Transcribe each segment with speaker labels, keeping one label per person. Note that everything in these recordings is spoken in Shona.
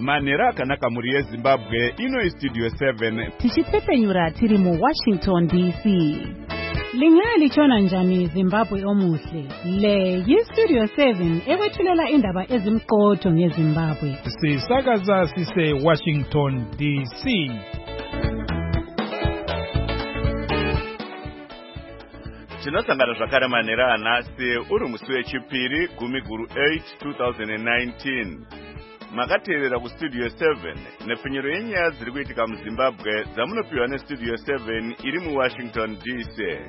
Speaker 1: Manera akanaka muri yeZimbabwe ino Studio 7
Speaker 2: tichitsepenyura tiri mu Washington DC. Lingali chona njani Zimbabwe omuhle. Le Studio 7 ewethulela indaba ezimqotho ngeZimbabwe.
Speaker 3: Sisakaza sise Washington DC.
Speaker 1: Tinosangana zvakare manera anasi uri musi wechipiri gumi guru 8 2019. Makateerera kuStudio 7 nepfunyiro yenyaya dziri kuitika muZimbabwe dzamunopiwa neStudio 7 iri muWashington DC.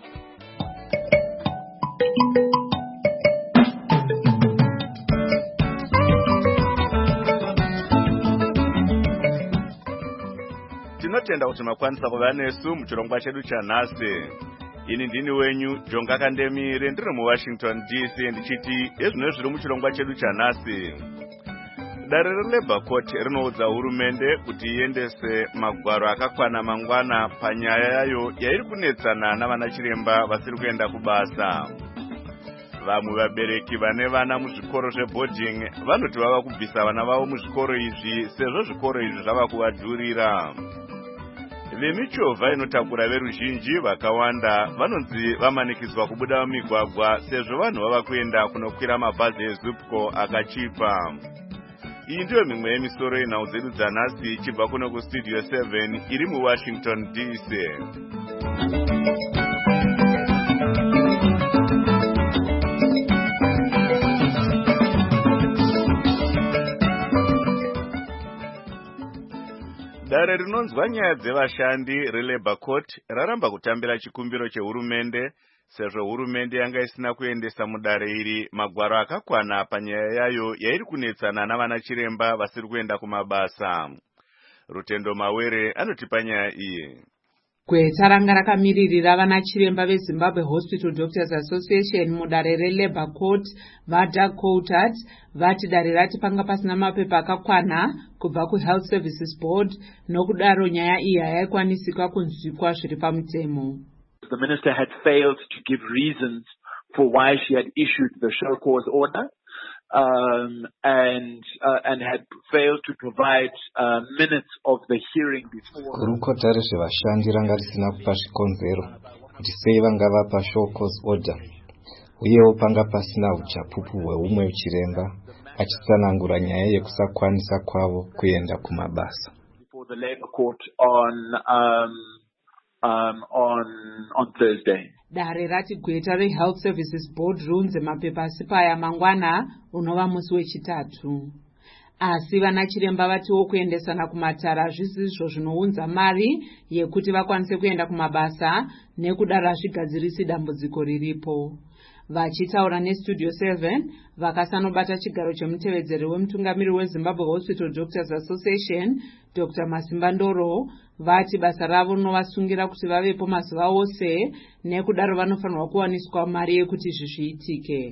Speaker 1: Tinotenda kuti makwanisa kuva nesu muchirongwa chedu chanhasi. Ini ndini wenyu Jonga Kandemire ndiri muWashington DC ndichiti ezvino zviri muchirongwa chedu chanhasi. Dare reLabour Court rinoudza hurumende kuti iendese magwaro akakwana mangwana panyaya yayo yairi kunetsana navana chiremba vasiri kuenda kubasa. Vamwe vabereki vane vana muzvikoro zveboarding vanoti vava kubvisa vana vavo muzvikoro izvi sezvo zvikoro izvi zvava kuvadhurira. Vemichovha inotakura veruzhinji vakawanda vanonzi vamanikidzwa kubuda mumigwagwa sezvo vanhu vava kuenda kunokwira mabhazi eZupco akachipa. Iyi ndiyo mimwe yemisoro yenhau dzedu dzanhasi ichibva kuno kuStudio 7 iri muWashington DC. Dare rinonzwa nyaya dzevashandi reLabour Court raramba kutambira chikumbiro chehurumende sezvo hurumende yanga isina kuendesa mudare iri magwaro akakwana panyaya yayo yairi kunetsana navana chiremba vasiri kuenda kumabasa. Rutendo Mawere anotipa nyaya iyi.
Speaker 4: Gweta ranga rakamiririra vana chiremba veZimbabwe Hospital Doctors Association mudare reLabour Court vaDoug Coulthard vati dare rati panga pasina mapepa akakwana kubva kuHealth Services Board nokudaro nyaya iyi hayaikwanisika kunzwikwa zviri pamutemo.
Speaker 5: The minister had failed to give reasons for why she had issued the show cause order and had failed to provide minutes of the hearing before.
Speaker 6: Gurukota rezvevashandi ranga risina kupa zvikonzero kuti sei vanga vapa show cause order. Uyewo panga pasina uchapupu hweumwe chiremba achitsanangura nyaya yekusakwanisa kwavo kuenda kumabasa.
Speaker 5: Before the Labour Court on Thursday.
Speaker 4: Dare rati gweta reHealth Services Board runze mapepa asipaya mangwana unova musi wechitatu. Asi vana chiremba vatiwo kuendesana kumatara hazvisizvo zvinounza mari yekuti vakwanise kuenda kumabasa nekudaro hazvigadzirisi dambudziko riripo. Vachitaura neStudio 7 vakasanobata chigaro chemutevedzeri wemutungamiri weZimbabwe Hospital Doctors Association Dr. Masimba Ndoro vati basa ravo rinovasungira kuti vavepo mazuva ose nekudaro vanofanirwa kuwaniswa mari yekuti izvi zviitike.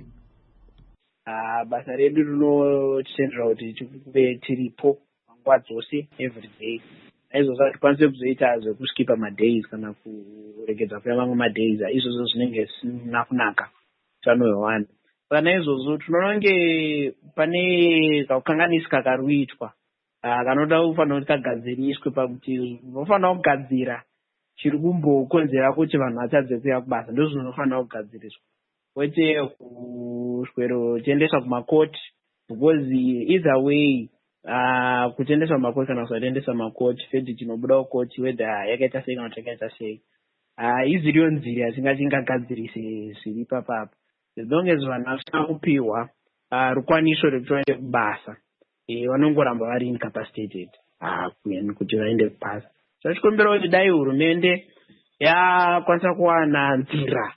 Speaker 7: Basa redu rinotendera kuti tive tiripo nguva dzose every day. Izvozvo tikwanise kuzoita zvekuskipa madays kana kuregedza kuya mamwe madays izvozvo zvinenge zvisina kunaka utano hwevanhu. Kana izvozvo tinoona kunge pane kakukanganisika kari kuitwa kanoda kufanira kuti kagadziriswe pakuti unofanira kugadzira chiri kumbokonzera kuti vanhu vatadze kuuya kubasa ndozvinofanira kugadziriswa. Kwete kuswero tiendeswa kumakoti because either way kutendeswa kumakoti kana kusatendeswa kumakoti fedhi tinobuda kukoti whether yakaita sei kana kuti yakaita sei. Iziriyo nzira dzingagadzirise zviri papapo. As long as vanhu vasina kupiwa rukwaniso rwekuti vaende kubasa vanongoramba vari incapacitated kuti vaende kubasa. Zvachikumbira kuti dai hurumende yakwanisa kuwana nzira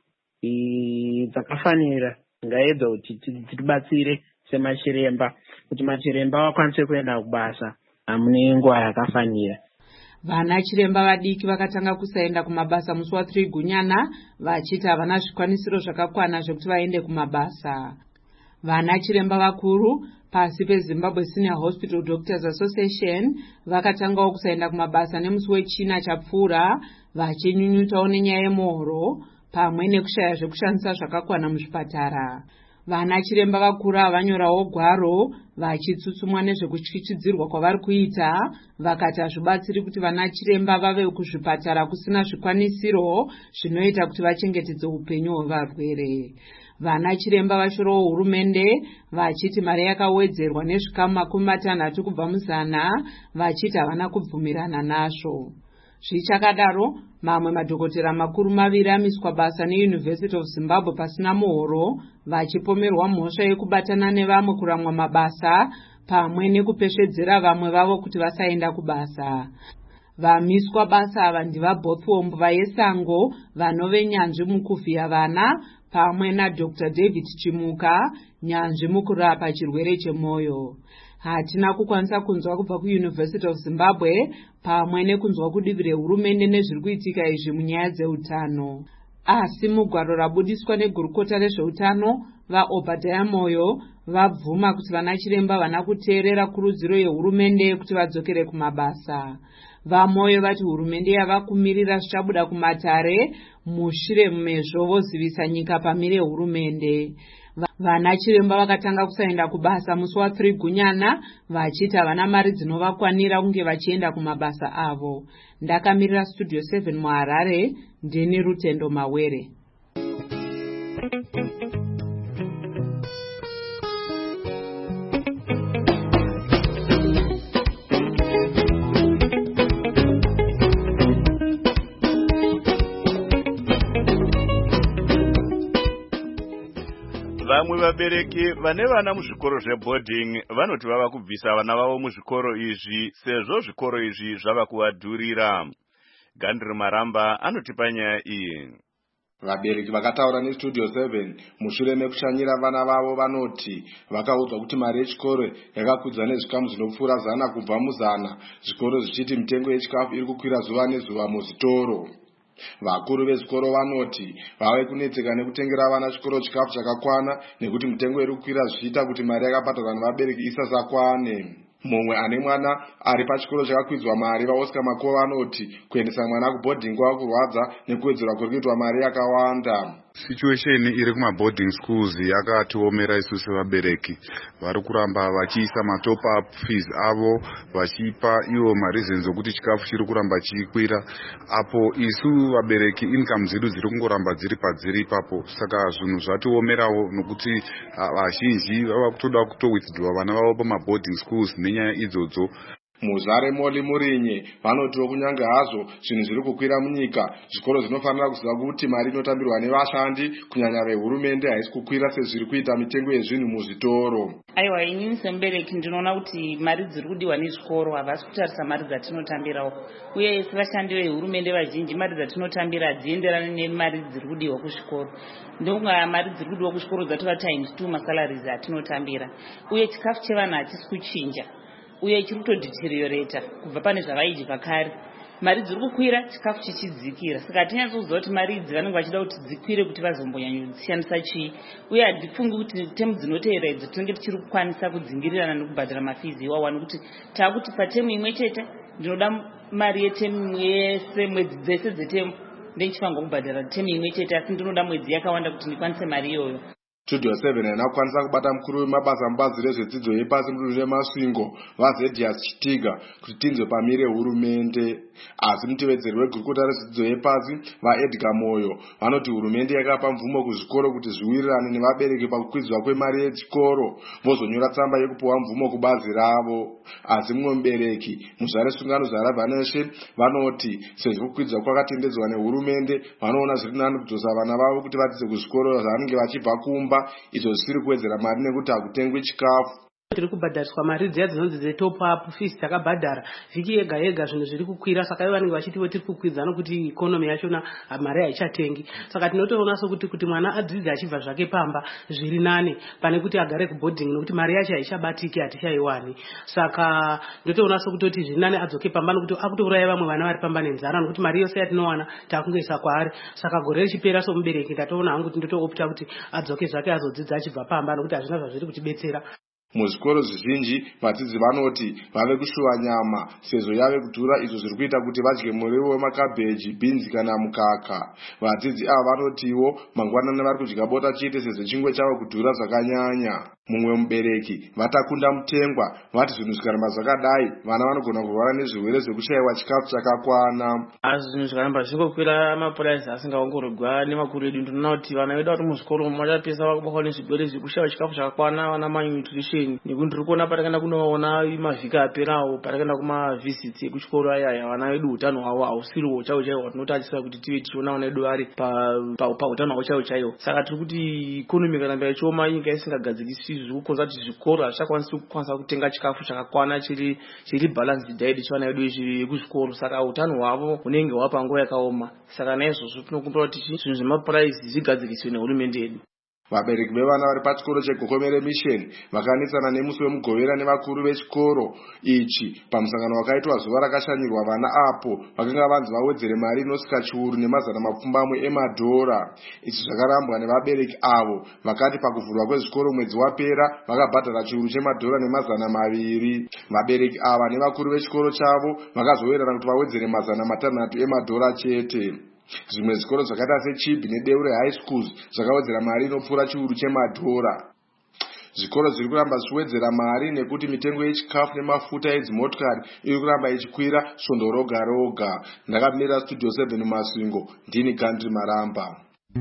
Speaker 7: dzakafanira ngaedza kuti tibatsire semachiremba kuti machiremba vakwanise kuenda kubasa mune nguva yakafanira.
Speaker 4: Vana chiremba vadiki vakatanga kusaenda kumabasa musi wa3 Gunyana vachiti havana zvikwanisiro zvakakwana zvekuti vaende kumabasa. Vana chiremba vakuru pasi peZimbabwe Senior Hospital Doctors Association vakatangawo kusaenda kumabasa nemusi wechina chapfuura vachinyunyutawo nenyaya yemuhoro pamwe nekushaya zvekushandisa zvakakwana muzvipatara. Vana chiremba vakuru vanyorawo gwaro vachitsutsumwa nezvekutyichidzirwa kwavari kuita. Vakati hazvibatsiri kuti vana chiremba vave kuzvipatara kusina zvikwanisiro zvinoita kuti vachengetedze upenyu hwevarwere. Vana chiremba vashorawo hurumende vachiti mari yakawedzerwa nezvikamu 60 kubva muzana, vachiti havana kubvumirana nazvo. Zvichakadaro, mamwe madhokotera makuru 2 amiswa basa neUniversity of Zimbabwe pasina muhoro, vachipomerwa mhosva yekubatana nevamwe kuramwa mabasa pamwe nekupeshedzera vamwe vavo kuti vasaenda kubasa. Vamiswa basa ava ndivaBothwomb vayesango vanove nyanzvi mukuvhiya vana, pamwe naDr David Chimuka, nyanzvi mukurapa chirwere chemwoyo. Hatina kukwanisa kunzwa kubva kuUniversity of Zimbabwe pamwe nekunzwa kudivi rehurumende nezviri kuitika izvi munyaya dzeutano. Asi mugwaro rabudiswa negurukota rezveutano vaObadiah Moyo vabvuma kuti vana chiremba vana kuteerera kurudziro yehurumende yekuti vadzokere kumabasa. VaMoyo vati hurumende yava kumirira zvichabuda kumatare mushure mezvo vozivisa nyika pamire hurumende. Vana chiremba vakatanga kusaenda kubasa musi wa3 Gunyana vachiti havana mari dzinovakwanira kunge vachienda kumabasa avo. Ndakamirira Studio 7 muHarare, ndini Rutendo Mawere.
Speaker 1: Vamwe vabereki vane vana muzvikoro zveboarding vanoti vava kubvisa vana vavo muzvikoro izvi sezvo zvikoro izvi zvava kuvadhurira. Gandri Maramba anotipa nyaya iyi.
Speaker 8: Vabereki vakataura neStudio 7 mushure mekushanyira vana vavo vanoti vakaudzwa kuti mari yechikoro yakakwidzwa nezvikamu zvinopfuura 100 kubva muzana, zvikoro zvichiti mitengo yechikafu iri kukwira zuva nezuva muzvitoro. Vakuru vezvikoro vanoti vave kunetseka nekutengera vana chikoro chikafu chakakwana nekuti mitengo iri kukwira zvichiita kuti mari yakabhadharwa nevabereki isasakwane. Mumwe ane mwana ari pachikoro chakakwidzwa mari, vaOscar Makova vanoti kuendesa mwana kuboarding kwava kurwadza nekuwedzerwa kurikuitwa mari yakawanda.
Speaker 9: Situation iri kumaboarding schools yakatiomera isusu sevabereki. Vari kuramba vachiisa matop up fees avo vachipa iwo mareasons okuti chikafu chiri kuramba chikwira. Apo isu vabereki income dzedu dziri kungoramba dziri padziri ipapo. Saka zvinhu zvatiomerawo nokuti vazhinji vava kutoda kutowithdraw vana vavo pamaboarding schools nenyaya idzodzo.
Speaker 8: Muzvare Moli Murinye vanotiwo kunyange hazvo zvinhu zviri kukwira munyika, zvikoro zvinofanira kuziva kuti mari inotambirwa nevashandi kunyanya vehurumende haisi kukwira sezviri kuita mitengo yezvinhu muzvitoro.
Speaker 10: Aiwa, inini semubereki ndinoona kuti mari dziri kudiwa nezvikoro havasi kutarisa mari dzatinotambirawo, uye sevashandi vehurumende vazhinji mari dzatinotambira hadzienderane nemari dziri kudiwa kuzvikoro. Ndonga mari dziri kudiwa kuzvikoro dzatova times 2 masalaries atinotambira, uye chikafu chevanhu hachisi kuchinja, uye chiri kutodhiteriorata kubva pane zvavaidya kare. Mari dziri kukwira, chikafu chichidzikira. Saka hatinyatsozwa kuti mari idzi vanenge vachida kuti dzikwire kuti vazombonyanyosiyandisa chii, uye hatifungi kuti temu dzinoteera idzo tinenge tichiri kukwanisa kudzingirirana nekubhadhara mafizi iwawa, nekuti taakuti patemu imwe chete ndinoda mari yetemu yese, mwedzi dzese dzetemu ndendichifanirwa kubhadhara temu imwe chete, asi ndinoda mwedzi yakawanda kuti ndikwanise mari iyoyo.
Speaker 8: Studio 7 haina kukwanisa kubata mukuru wemabasa mubazi rezvedzidzo yepasi mudunhu reMasvingo vaZedias Chitiga kuti tinzwe pamire hurumende. Asi mutevedzeri wegurukota rezvedzidzo yepasi vaEdgar Moyo vanoti hurumende yakapa mvumo kuzvikoro kuti zviwirirane nevabereki pakukwidzwa kwemari yechikoro, vozonyora tsamba yekupiwa mvumo kubazi ravo. Asi mumwe mubereki muzvare sungano zvaRabhaneshe vanoti sezvo kukwidzwa kwakatendedzwa nehurumende vanoona zviri nani kudzosa vana vavo kuti vadzidze kuzvikoro zvavanenge vachibva kumba, izvo zvisiri kuwedzera mari nekuti hakutengwi chikafu.
Speaker 11: Tiri kubhadhariswa mari dziya dzinonzi dzetop up fees takabhadhara vhiki yega yega, zvinhu zviri kukwira. Saka ivo vanenge vachitiwo tiri kukwidza nokuti ikonomi yachona mari haichatengi. Saka tinotoona sokuti mwana adzidze achibva zvake pamba zviri nane pane kuti agare kuboarding, nokuti mari yacho haichabatiki, hatichaiwani. Saka ndotoona sokutoti zviri nane adzoke pamba, nokuti akutouraya vamwe vana vari pamba nenzara, nokuti mari yose yatinowana takungoisa kwaari. Saka gore richipera somubereki ndatoona hangu kuti ndotoopta kuti adzoke zvake azodzidza achibva pamba, nokuti hazvina zvazviri kutibetsera.
Speaker 8: Muzvikoro zvizhinji vadzidzi vanoti vave kushuva nyama sezvo yave kudhura, izvo zviri kuita kuti vadye muriwo wemakabheji, bhinzi kana mukaka. Vadzidzi ava vanotiwo mangwanani vari kudya bota chete sezvo chingwa chavo kudhura zvakanyanya. Mumwe mubereki vatakunda mutengwa vati zvinhu zvikaramba zvakadai vana vanogona kurwara nezvirwere zvekushayiwa chikafu chakakwana.
Speaker 12: Asi zvinhu zvikaramba zvingokwira mapuraisi asingaongororwa nemakuru edu, ndinoona kuti vana vedu vari muzvikoro vachapesa vakubatwa nezvirwere zvekushayiwa chikafu chakakwana, vana malnutrition. Nekuti ndiri kuona patakaenda kunoona mavhiki aperawo, patakaenda kumavisiti ekuchikoro ayaya, vana vedu utano hwavo hausiriwo chaiwo chaiwo tinotarisira kuti tive tichiona vana vedu vari pautano hwavo chaiwo chaiwo. Saka tiri kuti ikonomi ikaramba ichioma, nyika isingagadzirisi, zviri kukonza kuti zvikoro hazvichakwanisa kutenga chikafu chakakwana chiri balanced diet chevana vedu vekuzvikoro. Saka utano hwavo hunenge hwapa nguva yakaoma. Saka naizvozvo tinokumbira kuti zvinhu zvemapuraisi zvigadziriswe nehurumende yedu.
Speaker 8: Vabereki vevana vari pachikoro cheGokomere Mission vakanisana nemusi wemugovera nevakuru vechikoro ichi pamusangano wakaitwa zuva rakashanyirwa vana apo vakanga vanzi vawedzere mari inosvika chiuru nemazana mapfumbamwe emadhora. Izvi zvakarambwa nevabereki avo vakati pakuvhurwa kwezvikoro mwedzi wapera vakabhadhara chiuru chemadhora nemazana 200. Vabereki ava nevakuru vechikoro chavo vakazoverana kuti vawedzere mazana 600 emadhora chete. Zvimwe zvikoro zvakaita seChibi neDeure High Schools zvakawedzera mari inopfuura chiuru chemadhora. Zvikoro zviri kuramba zvichiwedzera mari nekuti mitengo yechikafu nemafuta edzimotokari iri kuramba ichikwira svondo roga roga. Ndakamira Studio 7 Masvingo, ndini Gandhi Maramba.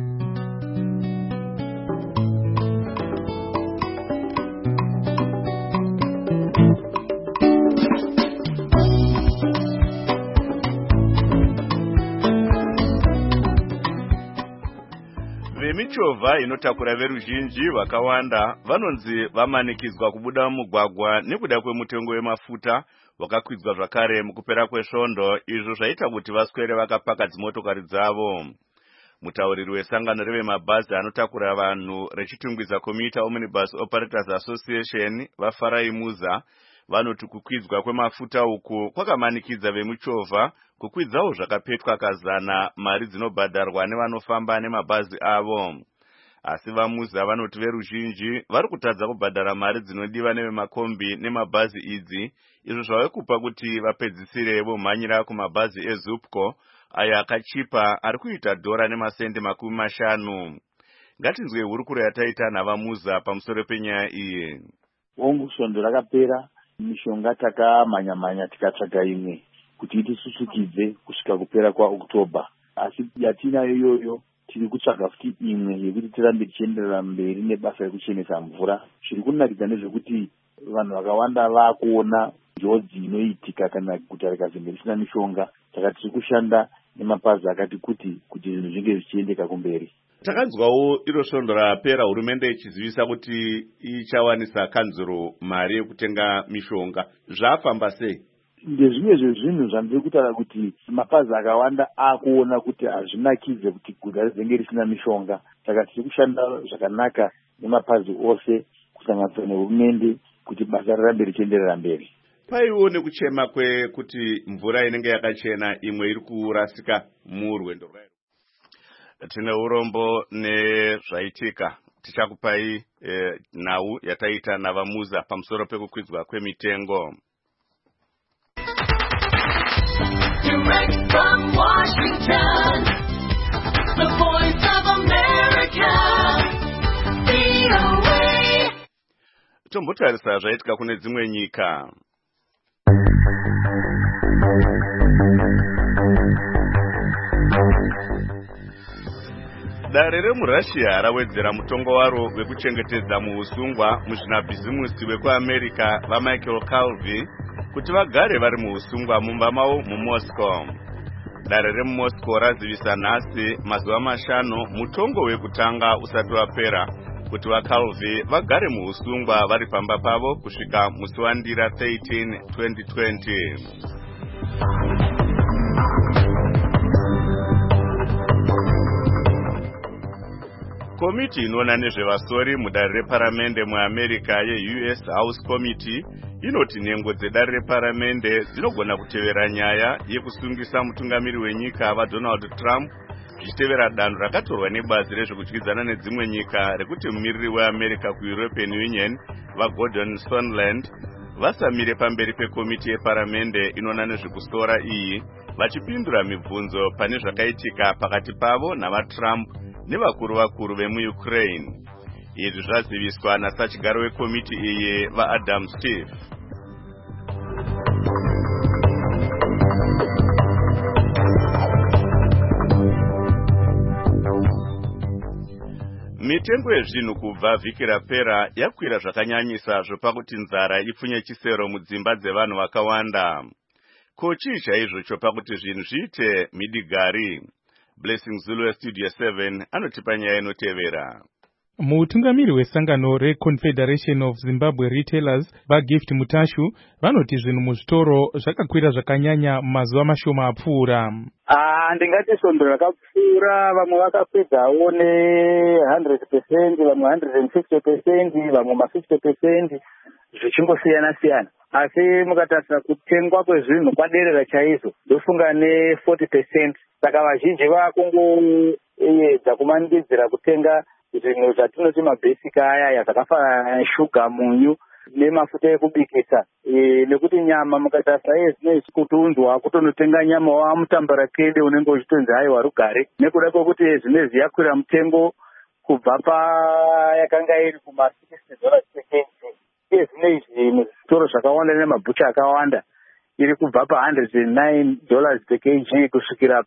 Speaker 1: Michovha inotakura veruzhinji vakawanda vanonzi vamanikidzwa kubuda mugwagwa nekuda kwemutengo wemafuta wakakwidzwa zvakare mukupera kwesvondo, izvo zvaita kuti vaswere vakapaka dzimotokari dzavo. Mutauriri wesangano revemabhazi anotakura vanhu rechitungwiza Commuter Omnibus Operators Association vaFarai Muza vanoti kukwidzwa kwemafuta uku kwakamanikidza vemuchovha kukwidzawo zvakapetwa kazana mari dzinobhadharwa nevanofamba nemabhazi avo. Asi vaMuza vanoti veruzhinji vari kutadza kubhadhara mari dzinodiwa nevemakombi nemabhazi idzi, izvo zvave kupa kuti vapedzisire vomhanyira kumabhazi eZupco ayo akachipa ari kuita dhora nemasendi 50. Ngatinzwe hurukuro yataita navaMuza pamusoro penyaya iyi.
Speaker 13: Ongu svondo rakapera, mishonga takamhanya tikatsvaga imwe kuti itisusukidze kusvika kupera kwaOktoba. Asi yatinayo iyoyo tiri kutsvaga futi imwe yekuti tirambe tichienderera mberi nebasa rekuchenesa mvura. Zviri kunakidza nezvekuti vanhu vakawanda vakuona njodzi inoitika kana guta rikazenge risina mishonga. Saka tiri kushanda nemapazi akati kuti zvinhu zvinge zvichiendeka kumberi.
Speaker 1: Takanzwawo iro svondo rapera hurumende ichizivisa kuti ichawanisa kanzuro mari yekutenga mishonga. Zvafamba sei?
Speaker 13: Ndezvimwe zvezvinhu zvandiri kutaura kuti mapazi akawanda akuona kuti hazvinakidze kuti guta rizenge risina mishonga. Saka tiri kushanda zvakanaka nemapazi ose kusanganisira nehurumende kuti basa rirambe richienderera mberi.
Speaker 1: Paiwo nekuchema kwekuti mvura inenge yakachena imwe iri kurasika murwendo rwayo. Tine urombo nezvaitika. Tichakupai nhau yataita navaMuza pamusoro pekukwidzwa kwemitengo.
Speaker 14: Direct from Washington, the voice of America, VOA.
Speaker 1: Tombotarisa zvaitika kune dzimwe nyika. Dare remuRussia rawedzera mutongo waro wekuchengetedza muusungwa muzvinabhizimusi vekuAmerica vaMichael Calvi kuti vagare vari muusungwa mumba mavo muMoscow. Dare remuMoscow razivisa nhasi mazuva 5 mutongo wekutanga usati wapera kuti vaCalvi vagare muusungwa vari pamba pavo kusvika musi waNdira 13, 2020. Komiti inoona nezvevasori mudare reparamende muAmerica yeUS House Committee inoti nhengo dzedare reparamende dzinogona kutevera nyaya yekusungisa mutungamiri wenyika vaDonald Trump zvichitevera danho rakatorwa nebazi rezvekudyidzana nedzimwe nyika rekuti mumiriri weamerica kueuropean union vaGordon Sondland vasamire pamberi pekomiti yeparamende inoona nezvekustora iyi vachipindura mibvunzo pane zvakaitika pakati pavo navatrump nevakuru vemuukraine. Izvi zvaziviswa nasachigaro wekomiti iyi vaAdam Steve. Mitengo yezvinhu kubva vhiki rapera yakwira zvakanyanyisa zvopakuti nzara ipfunye chisero mudzimba dzevanhu vakawanda. Ko chii chaizvo chopakuti zvinhu zviite midigari? Blessing Zulu weStudio 7 anotipa nyaya inotevera.
Speaker 3: Mutungamiri wesangano reConfederation of Zimbabwe Retailers vaGift Mutashu vanoti zvinhu muzvitoro zvakakwira zvakanyanya mazuva mashoma apfuura.
Speaker 13: Ndingati svondo rakapfuura, vamwe vakapedzawo ne100%, vamwe 150%, vamwe ma50%, zvichingosiyana siyana. Asi mukatarisa kutengwa kwezvinhu kwaderera chaizvo, ndofunga ne40%. Saka vazhinji vakungoedza kumanikidzira kutenga zvinhu zvatinoti mabasic aya zvakafanana neshuga, munyu nemafuta ekubikisa. Nekuti nyama mukatarisa yezvinezvi kutunzwa kutonotenga nyama wamutambarakede unenge uchitonzi haiwa rugare, nekuda kwekuti zvinezvi yakwira mutengo kubva yakanga iri kuma$60 per kg. Zvinezvi muzvitoro zvakawanda nemabhucha akawanda iri kubva pa$109 per kg kusvikira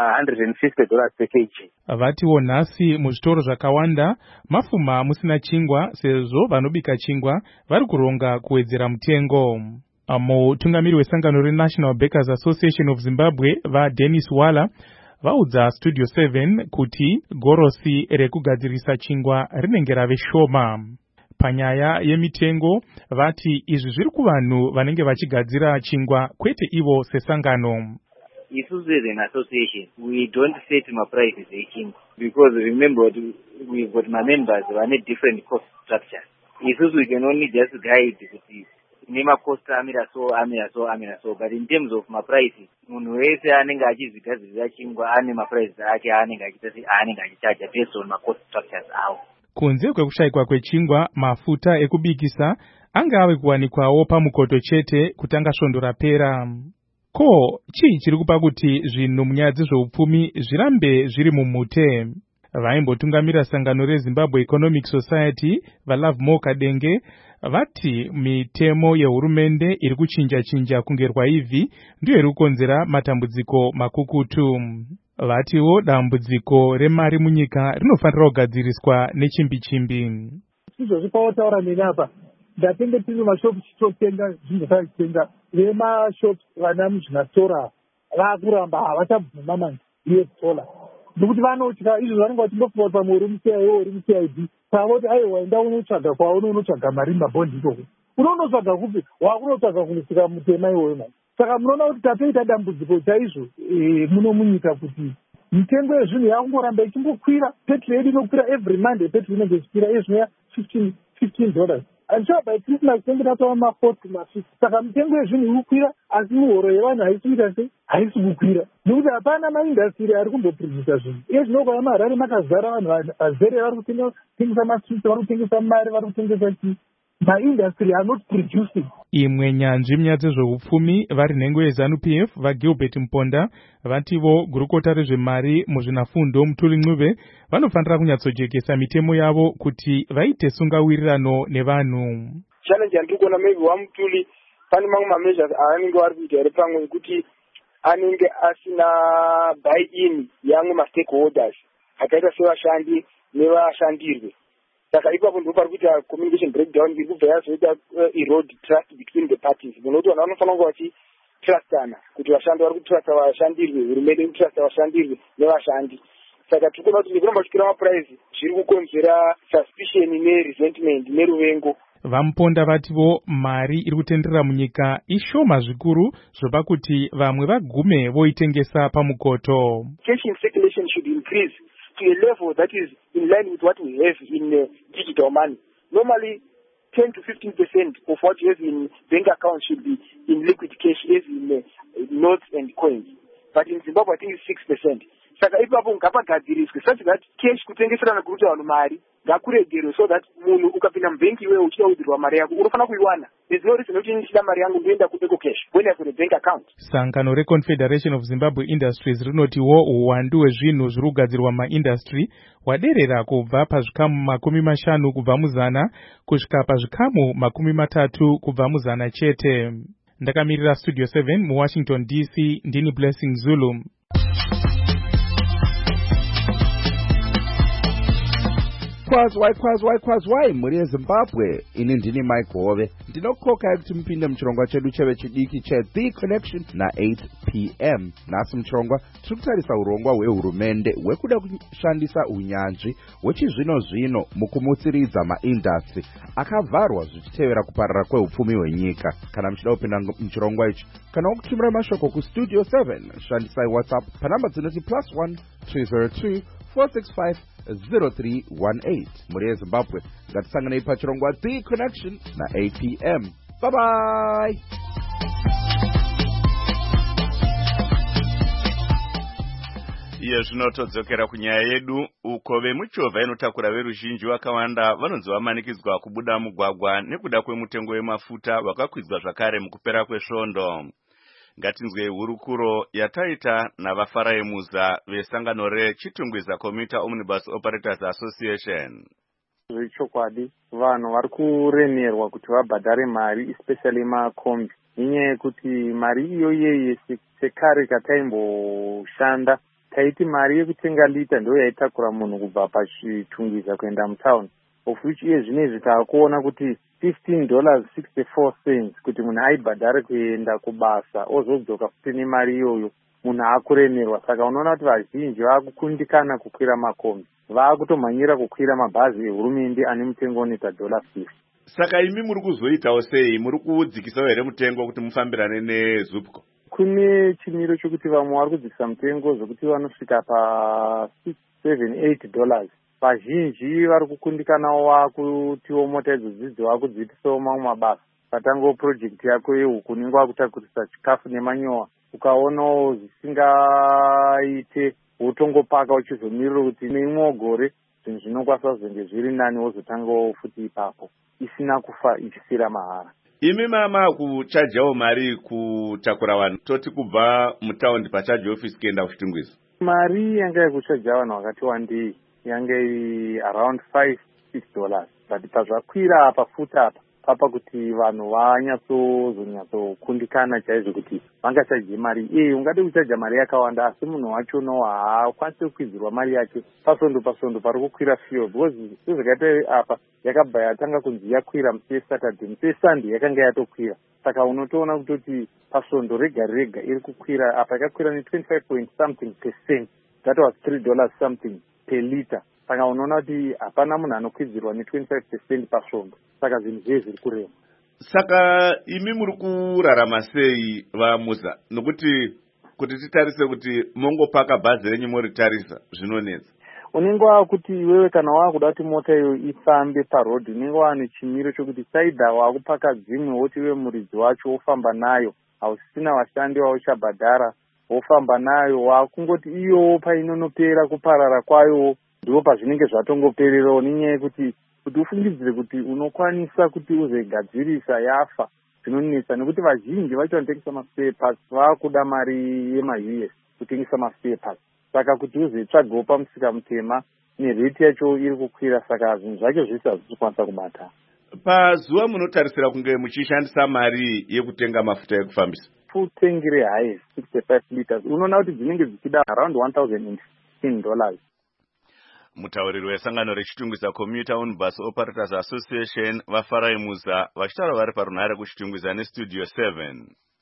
Speaker 13: pa$150 per kg.
Speaker 3: Vatiwo nhasi muzvitoro zvakawanda mafuma musina chingwa, sezvo vanobika chingwa vari kuronga kuwedzera mutengo. Mutungamiri wesangano reNational Bakers Association of Zimbabwe vaDennis Wala vaudza Studio 7 kuti gorosi rekugadzirisa chingwa rinenge rave shoma. Panyaya yemitengo vati izvi zviri kuvanhu vanenge vachigadzira chingwa, kwete ivo sesangano.
Speaker 15: Isusu as an association, we don't set my prices achingwa, because remember we've got my members who are different cost structure. Isusu we can only just guide kuti nema cost amira so, but in terms of my prices, munhu wese anenge achizigadzirira chingwa ane ma prices ake anenge achichaja based on my cost structures awo.
Speaker 3: Kunze kwekushayikwa kwechingwa, mafuta ekubikisa angave kuwanikwawo pamukoto chete kutanga svondo rapera. Ko chii chiri kupa kuti zvinhu munyaya dzezveupfumi zvirambe zviri mumute? Vaimbotungamira sangano reZimbabwe Economic Society vaLovemore Kadenge vati mitemo yehurumende iri kuchinja kunge rwaivhi ndiyo iri kukonzera matambudziko makukutu. Vatiwo dambudziko remari munyika rinofanira kugadziriswa nechimbi-chimbi.
Speaker 16: Izvozvi pautaura neni apa, ndatenge tiri mashopu chitotenga zvinhu zvataitenga, vemashopu vana muzvinastora vakuramba havachabvuma manje yesola. Ndokuti vanotya izvo vanenge vachindofunga pamwe uri muCIO uri muCID, savoti aiwa enda unotsvaga kwauno unotsvaga mari mabhondi ikoko. Unonotsvaga kupi? Wakunotsvaga kunosvika mutema iwoyo manje. Saka munoona kuti tatoita dambudziko chaizvo muno munyika kuti mitengo yezvinhu yakungoramba ichingokwira. Petrol yedu inokwira every Monday, petrol inenge ichikwira izvinoya $15. And sure by Christmas tenge tatova ma40 ma50. Saka mitengo yezvinhu ikukwira, asi muhoro yevanhu haisi kuita sei? Haisi kukwira. Nokuti hapana maindastry ari kundoprodusa zvinhu. Iye zvinogara maHarare makazara vanhu vazere vari kutengesa maswits, vari kutengesa mari, vari kutengesa chii. Maindastry are not producing.
Speaker 3: Imwe nyanzvi munyaya dzezveupfumi vari nhengo yeZANU-PF vaGilbert Mponda vativo gurukota rezvemari muzvinafundo Mutuli Ncube vanofanira kunyatsojekesa mitemo yavo kuti vaite sungawirirano nevanhu.
Speaker 17: Challenge yandiri kuona maybe waMutuli pane mamwe mameasures aanenge vari kuita here pamwe kuti anenge asina buy-in yamwe ma-stakeholders akaita sevashandi nevashandirwe. Saka ipapo ndipo pari kuita communication breakdown iri kubva yazoita erode trust between the parties. Munoti vanhu vanofanira kunge vachitrustana kuti vashandi vari kutrusta vashandirwe, hurumende iri kutrusta vashandirwe nevashandi. Saka tiri kuona kuti nekuramba kuchikwira mapuraisi zviri kukonzera suspicion neresentment neruvengo.
Speaker 3: Vamponda vativo mari iri kutenderera munyika ishoma zvikuru zvopa kuti vamwe vagume voitengesa pamukoto.
Speaker 17: Cash in circulation should increase to a level that is in line with what we have in digital money. Normally, 10 to 15% of what you have in bank accounts should be in liquid cash, as in notes and coins. But in Zimbabwe, I think it's 6%. saka ipapo ngapagadziriswe such that cash kutengeserana kuruti vanhu mari ngakuregerwe so that munhu ukapinda mubhenki iwewe uchida kudirwa mari yako unofanira kuiwana. There's no reason kuti ndichida mari yangu ndoenda kuEco Cash when I have a bank account.
Speaker 3: Sangano reConfederation of Zimbabwe Industries rinotiwo uwandu hwezvinhu zviri kugadzirwa mumaindastry hwaderera kubva pazvikamu 50 kubva muzana kusvika pazvikamu 30 kubva muzana chete. Ndakamirira Studio 7 muWashington DC, ndini Blessing Zulu.
Speaker 18: Kwazwai muri yeZimbabwe, ini ndini Mike Hove. Ndinokoka kuti mupinde muchirongwa chedu chevechidiki The Connection na 8 p.m. Nasi muchirongwa tiri kutarisa urongwa hwehurumende hwekuda kushandisa unyanzvi hwechizvino-zvino mukumutsiridza maindastry akavharwa zvichitevera kuparara kwehupfumi hwenyika. Kana muchida kupinda muchirongwa ichi kana kutumira mashoko kuStudio 7, shandisai WhatsApp panamba dzinoti +1 302 465 0318. Muri yeZimbabwe, ngatisanganei pachirongwa The Connection na 8 p.m. Bye bye.
Speaker 1: Iye zvinotodzokera kunyaya yedu uko vemuchovha inotakura veruzhinji vakawanda vanonzi vamanikidzwa kubuda mugwagwa nekuda kwemutengo wemafuta wakakwidzwa zvakare mukupera kwesvondo. Ngatinzwe hurukuro yataita navafaraimuza vesangano reChitungwiza Commuter Omnibus Operators Association.
Speaker 19: Zvechokwadi vanhu vari kuremerwa kuti vabhadhare mari especially makombi nenyaya yekuti mari iyoyo sekare kataimboshanda taiti mari yekutenga lita ndo yaitakura munhu kubva pachitungwiza kuenda mutaundi, of which iye zvinezvi taakuona kuti $15.64 kuti munhu aibhadhare kuenda kubasa ozodzoka futi nemari iyoyo munhu akuremerwa. Saka unoona kuti vazhinji vaakukundikana kukwira makombi, vaakutomhanyira kukwira mabhazi ehurumende ane mutengo unoita $50.
Speaker 1: Saka imi muri kuzoitawo sei? Muri kudzikisawo here mutengo kuti mufambirane neZupco?
Speaker 19: Kune chimiro chokuti vamwe vari kudzikisa mutengo zvokuti vanosvika $6-7-8. Vazhinji vari kukundikanawo vakutiwo mota idzodzidzi vakudziitisawo mamwe mabasa. Patango project yako yehuku unenge wakutakurisa chikafu nemanyowa, ukaonawo zvisingaite wotongopaka uchizomirira kuti neimwe gore zvinhu zvinokwanisa kuzenge zviri nani wozotangawo futi ipapo isina kufa ichisira mahara.
Speaker 1: Imi mama kuchajawo mari kutakura vanhu toti kubva mutaundi pachaji office kuenda kuChitungwiza?
Speaker 19: Mari yanga yekuchaja vanhu vakati wandei yange around $5-6, but pazvakwira apa futa apa papa kuti vanhu vanyatsokundikana chaizvo kuti vangachaje mari. Ungade kuchaja mari yakawanda asi munhu wachono haakwanisi kukwidzirwa mari yake pasondo pari kukwira fuel, because sezvakaita apa yakabva yatanga kunzi yakwira musi weSaturday, musi weSunday yakanga yatokwira. Saka unotoona kutoti pasondo rega rega iri kukwira apa yakakwira ne25% that was $3 something per liter. Saka unoona kuti hapana munhu anokwidzirwa ne25% pasondo. Saka zvinhu zviri kurema.
Speaker 1: Saka imi muri kurarama sei vamuza? Nokuti kuti titarise kuti mongopaka bhazi renyu moritarisa zvinonetsa.
Speaker 19: Unenge wakuti wewe kana wakuda kuti mota iyo ifambe parodhi unenge wane chimiro chokuti saidha wakupaka dzimwe woti wewe muridzi wacho wofamba nayo, hausisina vashandi vauchabhadhara, wofamba nayo wakungoti iyo painonopera kuparara kwayo ndipo pazvinenge zvatongopererawo, nenyaya yekuti ufungidzire kuti unokwanisa kuti uzegadzirisa yafa zvinonetsa, nekuti vazhinji vacho vanotengesa maspare parts vakuda mari yemaUS kutengesa maspare parts. Saka kuti uzetsvagawo pamusika mutema nereti yacho iri kukwira, saka zvinhu zvacho zvese hazvichikwanisa kubata.
Speaker 1: Pazuva munotarisira kunge muchishandisa mari yekutenga mafuta ekufambisa?
Speaker 19: Full tank rehighest 65 liters unoona kuti dzinenge dzichida around $1,015.
Speaker 1: Mutauriri wesangano reChitungwiza Commuter Omnibus Operators Association vafaraimuza vachitaura vari parunhare kuChitungwiza neStudio 7.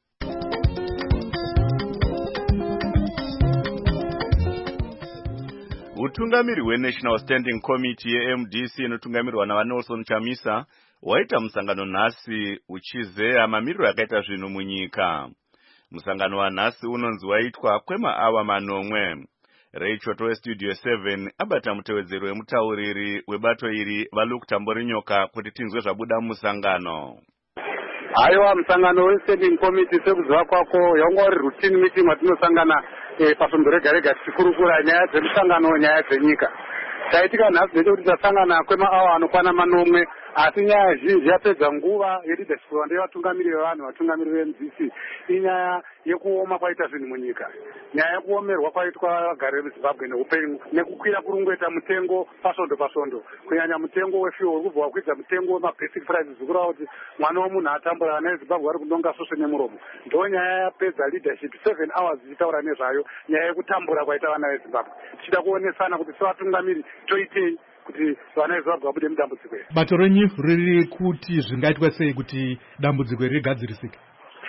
Speaker 1: Utungamiri hweNational Standing Committee yeMDC inotungamirwa naVanelson Chamisa waita musangano nhasi uchizeya mamiriro akaita zvinhu munyika. Musangano wanhasi unonzi waitwa kwemaawa 9. Rachel weStudio 7 abata mutevedzeri wemutauriri webato iri vaLuke Tamborinyoka kuti tinzwe zvabuda musangano.
Speaker 20: Aiwa, musangano weStanding Committee sekuziva kwako yanga uri routine meeting watinosangana pasvondo rega rega tichikurukura nyaya dzemusangano, nyaya dzenyika. Chaitika nhasi ndechekuti tasangana kwemaawa anokwana manomwe, asi nyaya zhinji yapedza nguva yeleadership ndevatungamiri vevanhu, vatungamiri veMDC, inyaya yekuoma kwaita zvinhu munyika, nyaya yekuomerwa kwaitwa vagari veZimbabwe neupenyu, nekukwira kurungweta mutengo pasvondo, kunyanya mutengo wefuel uri kubva wakwidza mutengo wemabasic prices, zikurava kuti mwana womunhu atambura, ana eZimbabwe vari kudonga sosve nemuromo. Ndo nyaya yapedza leadership 7 hours ichitaura nezvayo, nyaya yekutambura kwaita vana veZimbabwe, tichida kuonesana kuti sevatungamiri toitei kuti vana veZimbabwe vabude mudambudziko iri.
Speaker 21: Bato renyu riri kuti zvingaitwa sei kuti dambudziko iri rigadzirisike?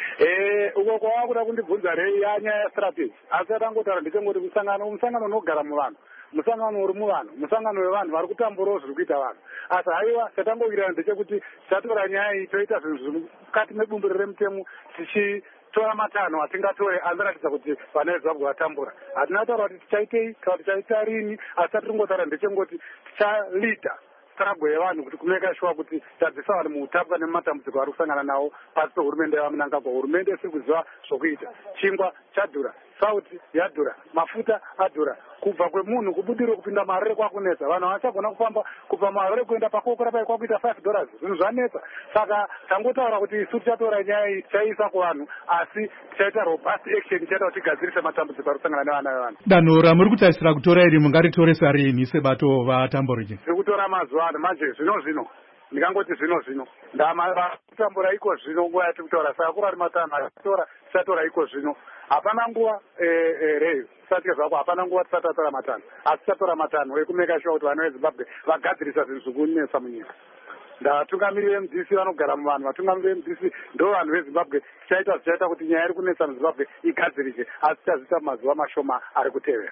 Speaker 20: Uko kwavakuda kundibvunza nyaya yestrategy, asi atangotaura ndechengoti musangano unogara muvanhu, musangano uri muvanhu, musangano wevanhu vari kutamburawo zviri kuita vanhu. Asi haiwa chatangowirirana ndechekuti tatora nyaya iyi toita zvinhu zviri mukati mebumbiro remutemo, tichitora matanho atingatore anoratidza kuti vana veZimbabwe vatambura. Hatina kutaura kuti tichaitei kana tichaita rini, asi tatingotaura ndechengoti tichalida struggle yevanhu kuti kumeka sure kuti tadzisa vanhu muutapwa nematambudziko ari kusangana nawo pasi pehurumende yaMnangagwa. Hurumende isiri kuziva zvokuita. Chingwa chadhura, sauti yadhura, mafuta adhura, kubva kwemunhu kubudiro kupinda Marore kwakunetsa, vanhu havachagona kufamba kubva Marore kuenda paKokora pai kwakuita $5, zvinhu zvanetsa. Saka tangotaura kuti isu tichatora nyaya iyi tichaisa kuvanhu, asi tichaita robust action tichaita kuti tigadzirise matambudziko ari kusangana nevana vevanhu.
Speaker 21: Danho ramuri kutarisira kutora iri mungaritore sarini sebato vaTambura?
Speaker 20: Tiri kutora mazuva ano manje zvino ndikangoti zvino ndakutambura iko zvino nguva yatiri kutaura, saka kuri ari matanho atora tichatora iko zvino. Hapana nguva tisatye zvako, hapana nguva tisati tatora matanho, asi tichatora matanho ekumeka sure kuti vana veZimbabwe vagadzirisa zvinhu zviri kunetsa munyika. Vatungamiri veMDC vanogara muvanhu, vatungamiri veMDC ndo vanhu veZimbabwe. Tichaita kuti nyaya iri kunetsa muZimbabwe igadzirike, asi tichazviita mazuva mashoma ari kutevera.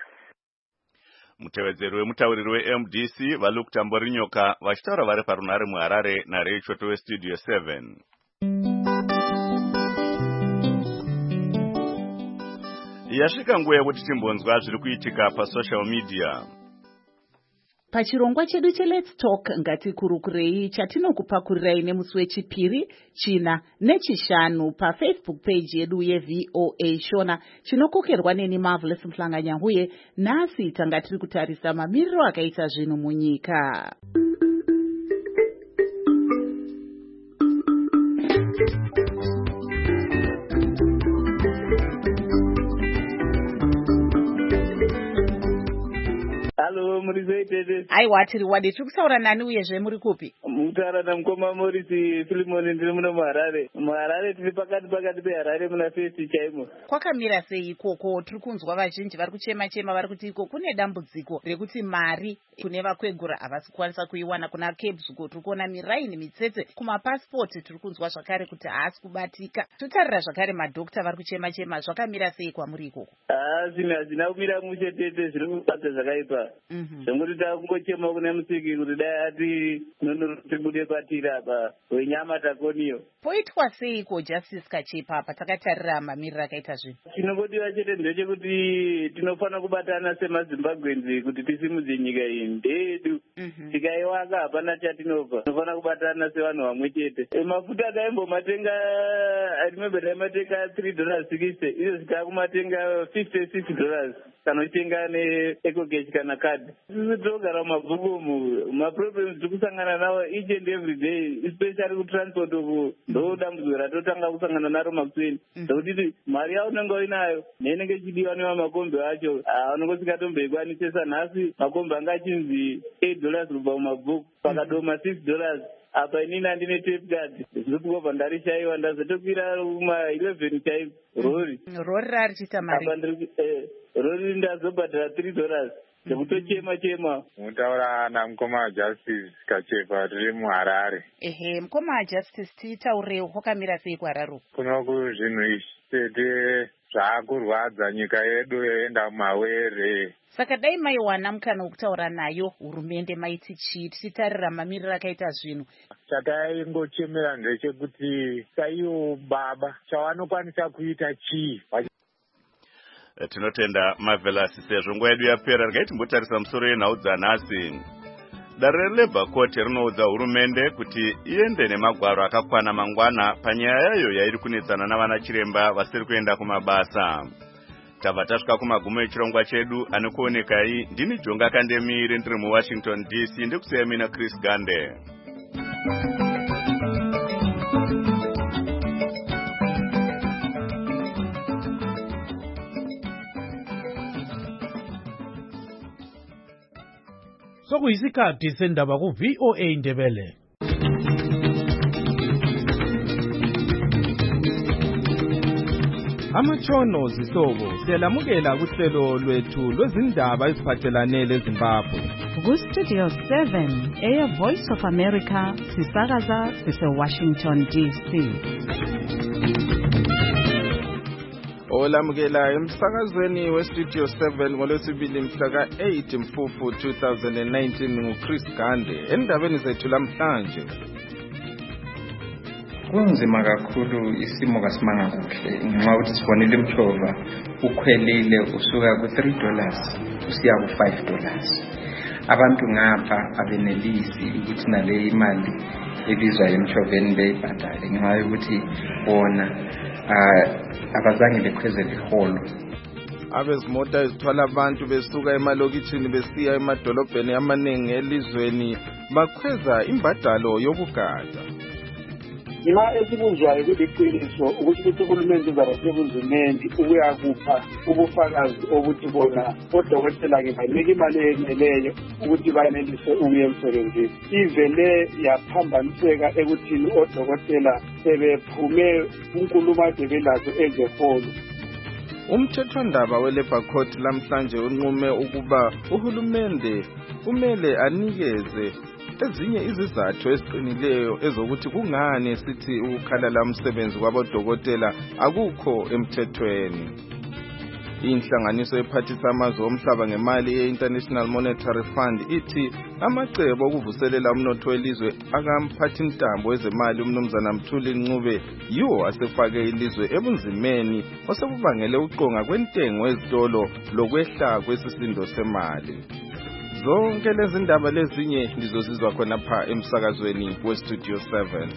Speaker 1: Mutevedzeri wemutauriri weMDC vaLuke Tamborinyoka vachitaura vari parunhare muHarare naRay Choto weStudio 7. Yasvika nguva yekuti timbonzwa zviri kuitika pasocial media.
Speaker 22: Pachirongwa chedu cheLet's Talk ngatikurukurei chatinokupakurirai nemusi wechipiri, china nechishanu paFacebook page yedu yeVOA Shona, chinokokerwa neni Marvelous Mhlanganyahuye. Nhasi tanga tiri kutarisa mamiriro akaita zvinhu munyika.
Speaker 23: Hello, Murizoitete.
Speaker 22: Aiwa, tiri wade tiri kusaura nani uyezve muri kupi?
Speaker 23: Mutaura namukoma Morisi Filimoni, ndiri muno muHarare. muHarare tiri pakati peHarare muna First chaimo.
Speaker 22: Kwakamira sei ikoko? Tiri kunzwa vazhinji vari kuchema vari kuti iko kune dambudziko rekuti mari kune vakwegura havasi kukwanisa kuiwana, kuna cabs uko tiri kuona miraini mitsetse, kumapasipoti tiri kunzwa zvakare kuti haasi kubatika. Totarira zvakare madhokta vari kuchema, zvakamira sei kwamuri ikoko?
Speaker 23: Zvinhu hazvina kumira mushe tete, zviri kubata zvakaipa. Zvekuti takungochema kune Musiki kuti dai ati tibude kwatiri apa wenyama takoniyo.
Speaker 22: Poitwa seiko Justice Kachepa patakatarira mamiriro akaita zvinhu?
Speaker 23: Chinongodiwa chete ndechekuti tinofanira kubatana semaZimbabwenzi kuti tisimudze nyika iyi ndedu. Tikaiwaka hapana chatinobva. Tinofanira kubatana sevanhu vamwe chete. Mafuta akaimbomatenga, I remember ndaimatenga $3.60, izvo zvikakumatenga $56 kana uchitenga neEcocash kana card. Sisi tinogara mumabhuku umu, maproblems tiri kusangana nawo each and every day, especially kutransport uku ndo dambudziko ratotanga kusangana naro makuseni. Zvokuti mari yaunenge uinayo neinenge ichidiwa nevamakombi acho unongosikatomboikwanisisa. Nhasi makombi anga achinzi $8 kubva mumabhuku, pakadoma $6. Apa inini handine tape card, zvinopwa ndarishaiwa, ndazotokwira kuma11 chaipo rori
Speaker 22: rari chiita mari.
Speaker 23: Rori ndazobhadhara $3 zvekutochema.
Speaker 24: Mutaura namukoma Justice Kachepa, tiri muHarare.
Speaker 22: Ehe, mukoma Justice, titaurewo kwakamira sei kuHarare?
Speaker 24: Kunoku zvinhu izvi zvaakurwadza nyika yedu yoenda mumawere.
Speaker 22: Saka dai maiwana mukana wokutaura nayo hurumende maiti chii, tichitarira mamiriro akaita zvinhu?
Speaker 24: Chataingochemera ndechekuti saiwo baba chavanokwanisa kuita chii.
Speaker 1: Tinotenda Marvelous, sezvo nguva yedu yapera regai timbotarisa musoro yenhau dzanhasi. Dare reLabour Court rinoudza hurumende kuti iende nemagwaro akakwana mangwana panyaya yayo yairi kunetsana navana chiremba vasiri kuenda kumabasa. tabva tasvika kumagumo echirongwa chedu. Anokuonekai ndini Jonga Kandemire ndiri muWashington DC. Ndikusiyai mina Chris Gande.
Speaker 2: Sokuyisikhathi sendaba ku VOA Ndebele.
Speaker 5: Amatshono zihlobo siyalamukela kuhlelo lwethu lwezindaba eziphathelane leZimbabwe.
Speaker 6: Ku-Studio 7 Air Voice of America sisakaza sise-Washington DC.
Speaker 5: Olamukela emsakazweni weStudio 7 ngolwesibili mhla ka-8 Mfumfu 2019 nguChris Gande. Endabeni zethu lamhlanje,
Speaker 7: kunzima kakhulu isimo kasimanga kuhle ngenxa yokuthi sibonile umthova ukhwelile usuka ku$3 usiya ku$5. Abantu ngapha abenelisi ukuthi nale imali ebizwa emthoveni beyibhadale ngenxa yokuthi bona abazange bekhwezele iholo.
Speaker 5: abezimota ezithwala abantu besuka emalokitshini besiya emadolobheni amaningi elizweni bakhweza imbadalo yokugada.
Speaker 25: Nxa esibuzwayo kuliqiniso ukuthi uhulumende uzabasebunzimeni ukuyakupha ubufakazi obuthi bona odokotela-ke banika imali eyeneleyo ukuthi bayenelise ukuya emsebenzini. Ivele yaphambaniseka ekuthini odokotela sebephume unkulumo belazo ezefolo.
Speaker 5: Umthethwandaba we-Labour Court lamhlanje unqume ukuba uhulumende kumele anikeze ezinye izizathu eziqinileyo ezokuthi kungani sithi ukukhalala umsebenzi kwabodokotela akukho emthethweni. Inhlanganiso ephathisa amazwe omhlaba ngemali ye-International Monetary Fund ithi amacebo okuvuselela umnotho welizwe akamphathintambo wezemali uMnumzana Mthuli Ncube yiwo asefake ilizwe ebunzimeni osekubangele uqonga kwentengo ezitolo lokwehla kwesisindo semali. Zonke lezi ndaba lezinye ndizozizwa khona pha emsakazweni weStudio 7.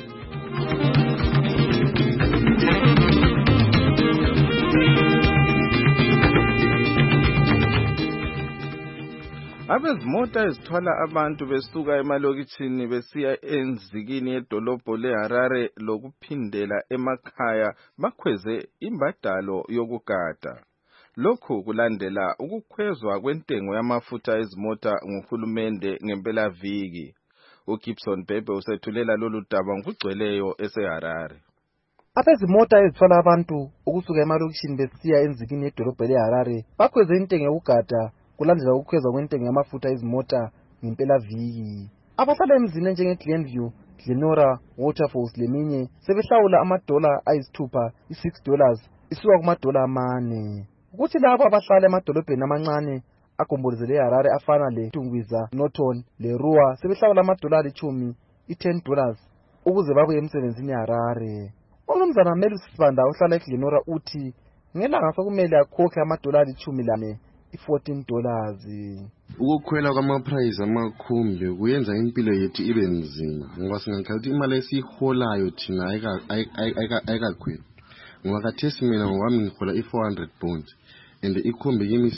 Speaker 5: Abezimota ezithwala abantu besuka emalokitshini besiya enzikini yedolobho leHarare lokuphindela emakhaya bakhweze imbadalo yokugada. Lokhu kulandela ukukhwezwa kwentengo yamafutha ezimota nguhulumende ngempelaviki. uGibson Bebe usethulela lolu daba ngokugcweleyo eseHarare.
Speaker 26: Abezimota ezithwala abantu ukusuka emalokitshini besiya enzikini yedolobho leHarare bakhweze intengo yokugada kulandela ukukhwezwa kwentengo yamafutha ezimota ngempelaviki. Abahlala emzini njenge-Glenview, Glenora, Waterfalls leminye sebehlawula $6 $6 isuka kuma$4. Ukuthi labo abahlala emadolobheni amancane agombolozele eHarare afana leTungwiza, Norton, leRua sebehlawula $10 $10 ukuze babuye emsebenzini eHarare. Umnumzana Melus Sibanda ohlala eGlenora uthi ngelanga sokumele akhokhe $14 $14.
Speaker 27: Ukukhwela kwamaprice amakhumbi kuyenza impilo yethu ibe nzima ngoba singakhathi imali esiholayo thina ayikakhweli. Ngoba kathesi mina ngowami ngihola $400 and ikhombe kimi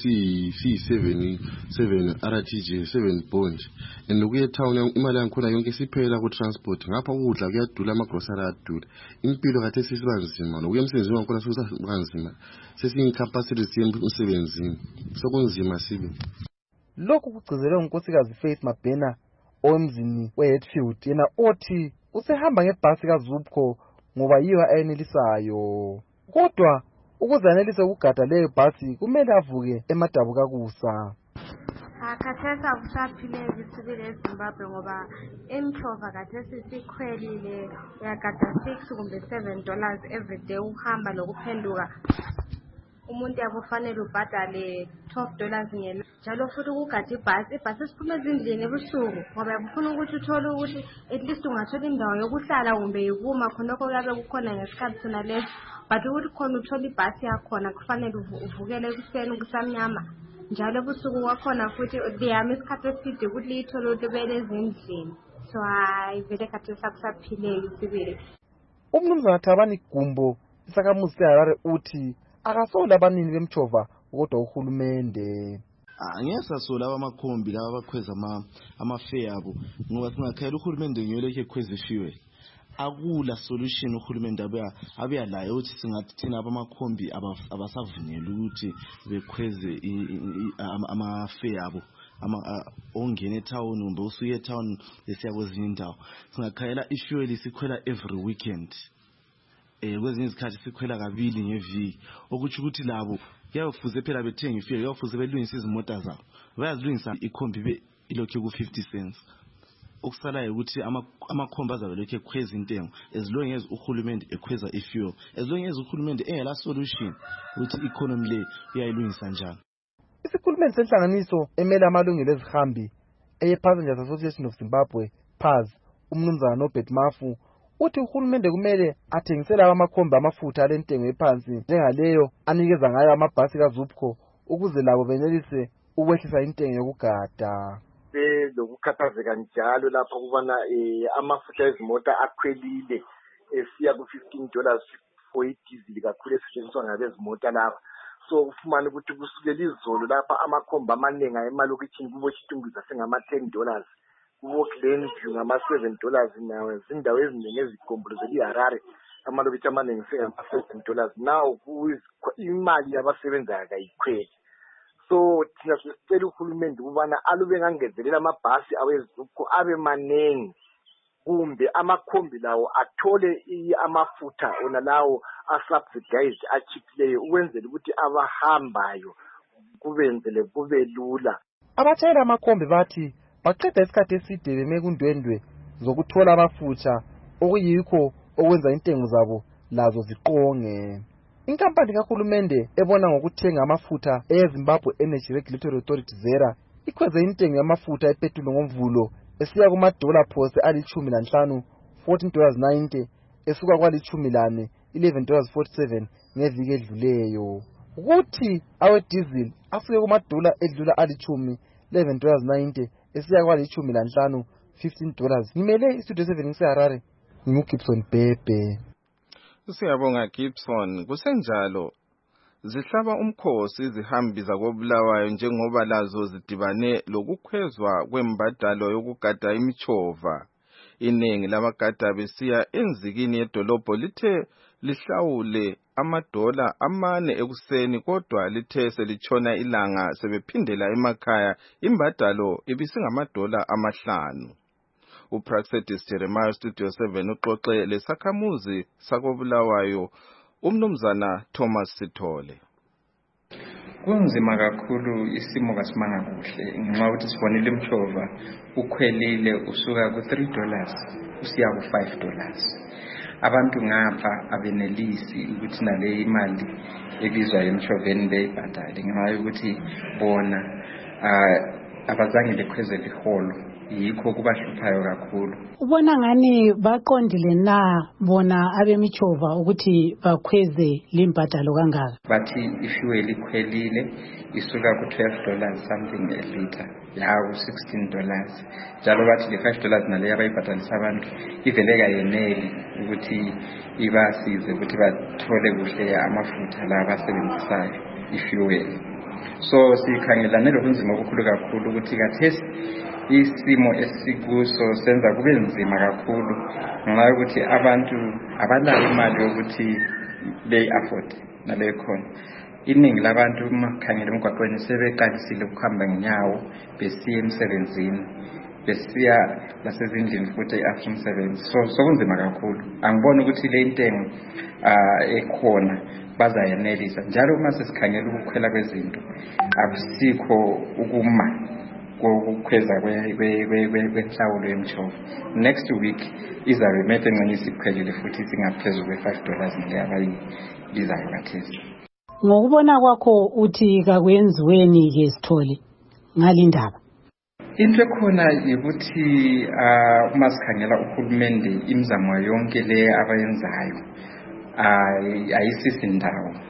Speaker 27: si7 RTG 7 bond and ukuye town imali yangikhona yonke siphela ku transport ngapha ukudla kuyadula amagrocery ayadula. Impilo kathesi siba nzima nokuya emsebenzini wangikhona sokuba nzima sesingicapacity emsebenzini sokunzima sibe.
Speaker 26: Lokhu kugcizelwe ngunkosikazi Faith Mabhena omzini weHatfield yena othi usehamba ngebhasi kaZupco ngoba yiyo ayenelisayo. Kodwa ukuze anelise ukugada leyo bhasi kumele avuke emadabuka kusa.
Speaker 28: Khathesi akusaphileki sibili eZimbabwe ngoba imthova khathesi sikhwelile uyagada $6 kumbe $7 every day uhamba lokuphenduka. Umuntu yakufanele ubhadale $12 ngelanga. Njalo futhi ukugada ibhasi siphuma ezindlini ebusuku ngoba ufuna ukuthi uthole ukuthi at least ungathola indawo yokuhlala kumbe yikuma khonokho kuyabe kukhona ngesikhathi sona leso. But ukuthi khona uthola ibhasi yakhona kufanele uvukele ekuseni kusamnyama. Njalo ebusuku wakhona futhi liyama isikhathi eside ukuthi liyithole ukuthi bele ezindlini. So vele khathesi akusaphileki sibili.
Speaker 26: Umnumzana Thabani Gumbo isakhamuzi seHarare uthi akasola abanini bemchova kodwa uhulumende.
Speaker 4: Angeke sasola abamakhombi laba abakhweza ama-fare abo ngoba singakhayela uhulumende ngiyolekhe ekhweza fuel. Akula solution uhulumende abuya layo ukuthi singathi thina abamakhombi abasavunyelwa ukuthi bekhweze ama-fare abo ongena etown kumbe usuye etown lesiya kwezinye indawo. Singakhayela ifuel sikhwela every weekend. Kwezinye izikhathi sikhwela kabili ngeviki okuthi ukuthi labo kuyafuze phela bethenga ifuel kuyafuze belungise izimota zabo bayazilungisa ikhombi ilokhu ku-50 cents. Okusalayo ukuthi amakhombi azabe lokhu ekhweza intengo as long as uhulumende ekhweza ifuel, as long as uhulumende engela solution ukuthi economy le uyayilungisa njani.
Speaker 26: Isikhulumeli senhlanganiso emele amalungelo ezihambi Passengers Association of Zimbabwe PAZ umnumzana Norbert Mafu uthi uhulumende kumele athengisele amakhombi amafutha alentengo ephansi njengaleyo anikeza ngayo amabhasi kaZupco ukuze labo benelise ukwehlisa intengo yokugada.
Speaker 8: Lokukhathazeka njalo lapho kubona amafutha ezimota akhwelile esiya ku$15 for idizili kakhulu esetshenziswa ngabezimota lapha. So ufumana ukuthi kusukela izolo lapha amakhombi amaningi ayemalokitshini kubo Chitumbiza sengama$10 kubo Glenview ngama$7 nawe izindawo eziningi ezigombolozela iHarare amalokithi amaningi sengama$7 now imali yabasebenzayo kayikhweli. So thina sicela uhulumende ukubana alube ngangezelela amabhasi aweZupco abe maningi kumbe amakhombi lawo athole amafutha ona lawo asubsidized achiphileyo ukwenzela ukuthi abahambayo kubenzele kube lula.
Speaker 26: Abatshayeli amakhombi bathi baqeda isikhathi eside beme kundwendwe zokuthola amafutha okuyikho okwenza intengo zabo lazo ziqonge. Inkampani kahulumende ebona ngokuthenga amafutha eZimbabwe Energy Regulatory Authority ZERA ikhweze intengo yamafutha epetrol ngomvulo esiya kuma-dollar post ali-15 $14.90 esuka kwali-14 $11.47 ngeviki edluleyo. Ukuthi awe-diesel asuke kuma-dollar edlula ali-10 $11.90 esiya kwali-15 $15. Ngimele istudio 7 ngiseHarare nginguGibson Bhebhe.
Speaker 5: Siyabonga Gibson. Kusenjalo zihlaba umkhosi izihambi zakoBulawayo njengoba lazo zidibane lokukhwezwa kwembadalo yokugada imchova. Iningi labagada besiya enzikini yedolobho lithe lihlawule $4 ekuseni kodwa lithe selitshona ilanga sebephindela emakhaya imbadalo ibisingama$5. Upraxedis Jeremiah Studio 7 uxoxe lesakhamuzi sakoBulawayo umnumzana Thomas Sithole.
Speaker 7: Kunzima kakhulu isimo kasimanga kuhle ngenxa ukuthi sibonile imchova ukhwelile usuka ku$3 usiya ku$5. Abantu ngapha abenelisi ukuthi nale imali ebizwa emchoveni beyibhadale ngenxa yokuthi bona abazange bekhwezele iholo yikho kubahluphayo kakhulu.
Speaker 9: Ubona ngani baqondile na bona abemichova ukuthi bakhweze limbadalo kangaka?
Speaker 7: Bathi ifuel ikhwelile isuka ku$12 something a liter yaku $16. Njalo bathi le$5 naleyo abayibhadalisa abantu ivele kayeneli ukuthi ibasize ukuthi bathole kuhle amafutha la abasebenzisayo ifuel. So sikhangelane lobunzima obukhulu kakhulu ukuthi kathesi isimo esikuso senza kube nzima kakhulu ngenxa yokuthi abantu abanayo imali yokuthi beyi-afford naleyo khona. Iningi labantu makhangela emgwaqweni sebeqalisile ukuhamba ngenyawo besiya emsebenzini besiya lasezindlini futhi after umsebenzi. So kunzima kakhulu. Angiboni ukuthi le intengo ekhona bazayenelisa. Njalo uma sesikhangela ukukhwela kwezinto akusikho ukuma kokukhweza kwenhlawulo yemchova. Next week izabe mete ngani sikhwelile futhi singaphezulu kwe$5 nje abayibizayo kathesi.
Speaker 9: Ngokubona kwakho uthi kakwenziweni ke Sithole ngalindaba?
Speaker 7: Into ekhona ukuthi uma sikhangela uhulumende imizamo yonke le abayenzayo ayisisi ndawo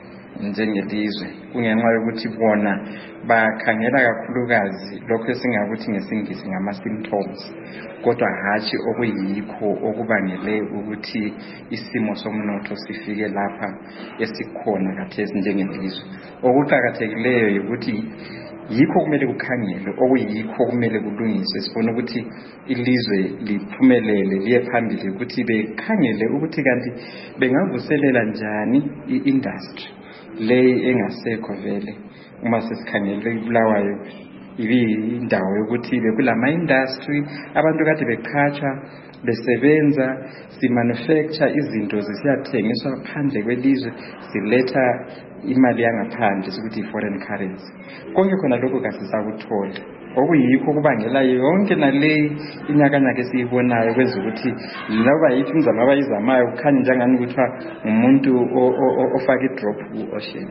Speaker 7: njengelizwe kungenxa yokuthi bona bakhangela kakhulukazi lokho esingakuthi ngesingisi ngama-symptoms kodwa hatshi okuyikho okubangele ukuthi isimo somnotho sifike lapha esikhona khathesi njengelizwe. Okuqakathekileyo yikuthi yikho kumele kukhangelwe, okuyikho kumele kulungiswe sibone ukuthi ilizwe liphumelele liye phambili, ukuthi bekhangele ukuthi kanti bengavuselela njani i-industry leyi engasekho vele. Uma sesikhangele iBulawayo ibindawo yokuthi bekulama-industry abantu kade beqhatsha besebenza, si-manufacture izinto zisiyathengiswa phandle kwelizwe, siletha imali yangaphandle sokuthi i-foreign currency. Konke khona lokho kasisakuthola, okuyikho kubangela yonke naleyi inyakanyaka esiyibonayo kwenza ukuthi loba yithi imizamo abayizamayo kukhanye njengani kuthiwa umuntu ofaka i-drop ku-ocean.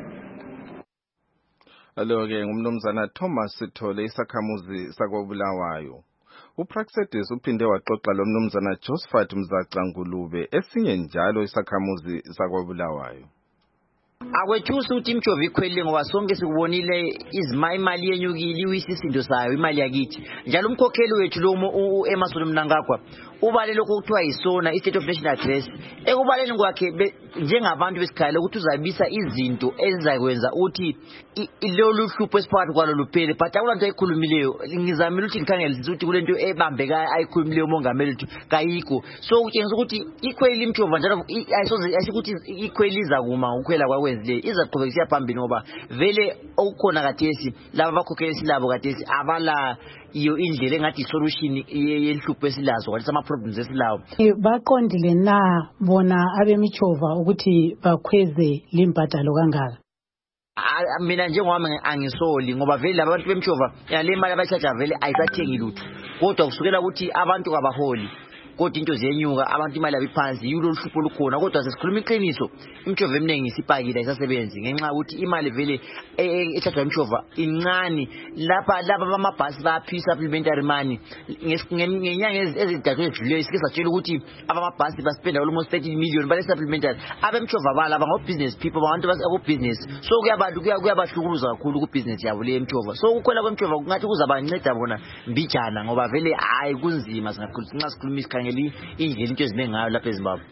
Speaker 5: Alo-ke ngumnumzana Thomas Sithole, isakhamuzi sakoBulawayo. uPraxedis uphinde waxoxa lo mnumzana Josephat Mzaca Ngulube, esinye njalo isakhamuzi sakoBulawayo.
Speaker 10: Akwethusa ukuthi imjova ikhwelile ngoba sonke sikubonile imali yenyukile uyisisindo sayo imali yakithi. Njalo umkhokheli wethu lo Emerson Mnangagwa ubale lokho kuthiwa yisona i-State of National Address. Ekubaleni kwakhe njengabantu besikhala ukuthi uzabisa izinto ezizakwenza ukuthi lolu hlupho esiphakathi kwalo luphele. But akulanto ayikhulumileyo. Ngizamile ukuthi ngikhangele ukuthi kulento ebambeka ayikhulumileyo umongameli wethu kayikho. So kutshengisa ukuthi ikhwelile imjova njalo ayisikuthi ikhweliza kuma ukhwela kwakwenzileyo izaqhubekisa phambili ngoba vele okukhona kathesi laba bakhokheli silabo kathesi abala iyo indlela engathi solution yenhlupho esilazo kwathi ama problems esilawo.
Speaker 9: Baqondile na bona abemichova ukuthi bakhweze limbadalo kangaka?
Speaker 10: Mina njengowami angisoli ngoba vele abantu bemchova le mali abachaja vele ayisathengi lutho, kodwa kusukela ukuthi abantu kabaholi kodwa into ziyenyuka abantu imali abiphansi yilo hlupho lukhona. Kodwa sesikhuluma iqiniso, imchova eminingi isipakile ayisasebenzi ngenxa ukuthi imali vele echajwa imchova incane. Lapha bamabhasi baphi supplementary money ngenyanga ezintathu ezidluleyo sike satshela ukuthi abamabhasi baspenda almost 30 million bale supplementary. Abemchova balaba ngo-business people, abantu base-business, so kuyabahlukuza kakhulu ku-business yabo le emchova. So ukukhwela kwemchova kungathi kuzabanceda bona mbijana ngoba vele hayi kunzima nxa sikhuluma isikhangela indlela into eziningi ngayo lapha eZimbabwe.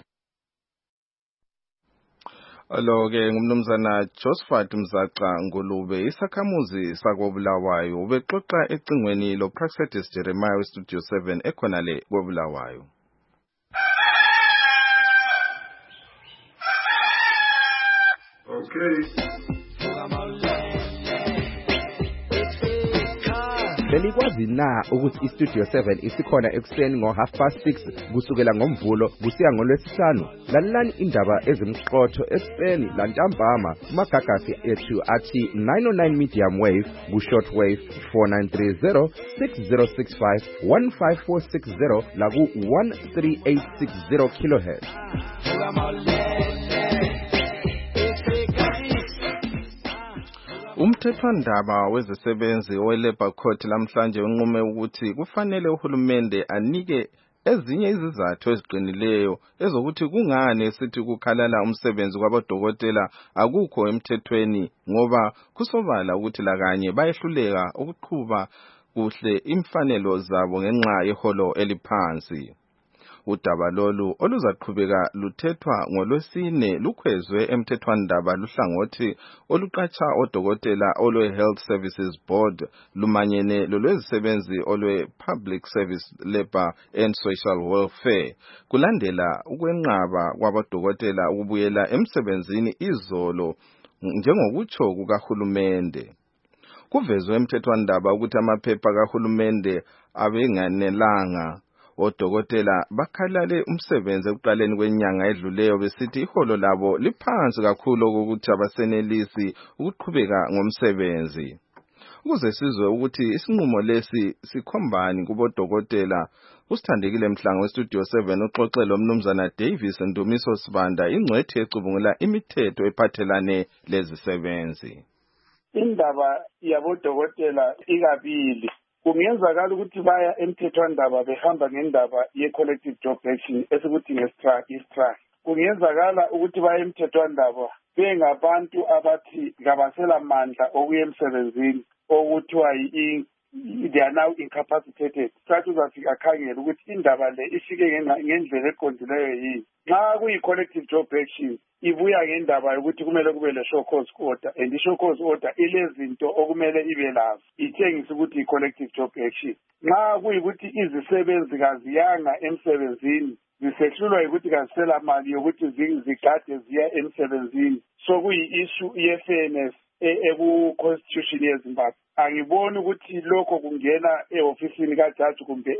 Speaker 5: Alo-ke ngumnumzana Josephat Mzaca Ngulube, isakhamuzi sakoBulawayo, ubexoxa ecingweni loPraxedis Jeremiah weStudio 7 ekhona le koBulawayo.
Speaker 11: Okay.
Speaker 18: Belikwazi na ukuthi iStudio 7 isikhona ekuseni ngo6:30 kusukela ngoMvulo kusiya ngoLwesihlanu? Lalelani indaba ezimqotho ekuseni lantambama kumagagasi ethu athi 909 medium wave ku-short wave 4930 6065 15460 laku 13860 kHz.
Speaker 5: Umthethwandaba wezisebenzi oweLabour Court lamhlanje unqume ukuthi kufanele uhulumende anike ezinye izizathu eziqinileyo ezokuthi kungani esithi kukhalala umsebenzi kwabodokotela akukho emthethweni ngoba kusobala ukuthi lakanye bayehluleka ukuqhuba kuhle imfanelo zabo ngenxa yeholo eliphansi. Udaba lolu oluzaqhubeka luthethwa ngoLwesine lukhwezwe emthethwandaba luhlangothi oluqatsha odokotela olwe-Health Services Board lumanyene lolwezisebenzi olwe-Public Service Labour and Social Welfare kulandela ukwenqaba kwabodokotela ukubuyela emsebenzini izolo njengokutsho kukahulumende. Kuvezwe emthethwandaba ukuthi amaphepha kahulumende abenganelanga. Odokotela bakhalale umsebenzi ekuqaleni kwenyanga edluleyo besithi iholo labo liphansi kakhulu ukuthi abasenelisi ukuqhubeka ngomsebenzi. Ukuze sizwe ukuthi isinqumo lesi sikhombani kubodokotela, usithandekile Mhlangu weStudio 7 uxoxe lo mnumzana Davis Ndumiso Sibanda, ingcwethi ecubungula imithetho ephathelane lezisebenzi.
Speaker 25: Indaba yabodokotela ikabili. Kungenzakala ukuthi baya emthethwandaba behamba ngendaba ye-collective job action esikuthi nge-strike. Kungenzakala ukuthi baya emthethwandaba bengabantu abathi kabasela mandla okuya emsebenzini okuthiwa they are now incapacitated. Sathi uzafika akhangela ukuthi indaba le ifike ngendlela eqondileyo yini. Nxa kuyi-collective job action ibuya ngendaba yokuthi kumele kube le-show cause order, and i-show cause order ilezinto okumele ibe lazo itshengisa ukuthi i-collective job action. Nxa kuyikuthi izisebenzi kaziyanga emsebenzini zisehlulwa ukuthi kazisela mali yokuthi zigade ziya emsebenzini, so kuyi-issue ye-fairness eku-constitution yeZimbabwe. Angiboni ukuthi lokho kungena e-ofisini kajaji kumbe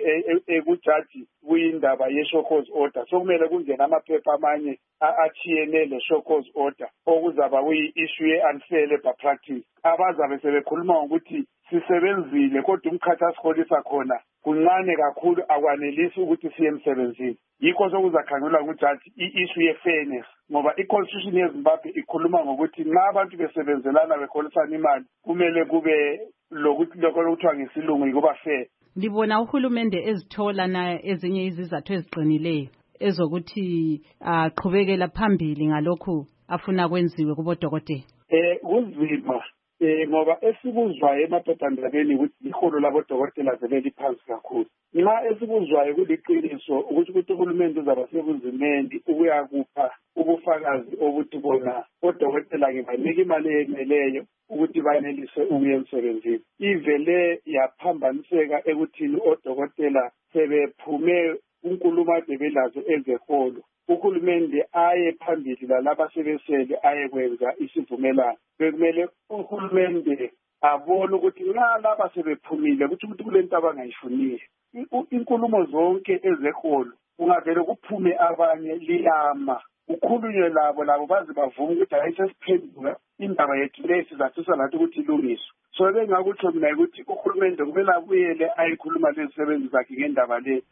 Speaker 25: ekujaji kuyindaba ye-show cause order. So kumele kungena amaphepha amanye achiyene le-show cause order okuzaba kuyi-issue ye-unfair labor practice. Abazabe sebekhuluma ngokuthi sisebenzile kodwa umkhathi asiholisa khona kuncane kakhulu akwanelisi ukuthi siye emsebenzini. Yikho sokuzakhangelwa ngujaji i-issue ye-fairness, ngoba i-constitution yeZimbabwe ikhuluma ngokuthi nxa abantu besebenzelana beholisana imali kumele kube lokuthi lokho okuthiwa ngesilungu yikuba fair.
Speaker 6: Libona uhulumende ezithola na ezinye izizathu eziqinileyo ezokuthi aqhubekela phambili ngalokhu afuna kwenziwe kubodokotela.
Speaker 25: Kunzima ngoba esikuzwayo emaphephandabeni ukuthi iholo labodokotela zeliphansi kakhulu. Nxa esikuzwayo kuliqiniso ukuthi uhulumende uzaba sebunzimeni ukuyakupha ubufakazi obuthi bona odokotela ngibanika imali eyeneleyo ukuthi banelise ukuya emsebenzini. Ivele yaphambaniseka ekuthini odokotela sebephume unkulumo ade belazo ezeholo. Uhulumende aye phambili lalaba sebesele aye kwenza isivumelano. Bekumele uhulumende abone ukuthi nxa laba sebephumile ukuthi kulento abangayifuniyo. Inkulumo zonke ezeholo kungavele kuphume abanye liyama ukhulunywe labo baze bavume ukuthi ayisesiphenduka indaba yethu le sizathusa lathi ukuthi ilungiswe. So bengakutsho mina ukuthi uhulumende kumele abuyele ayikhuluma lezisebenzi zakhe ngendaba le.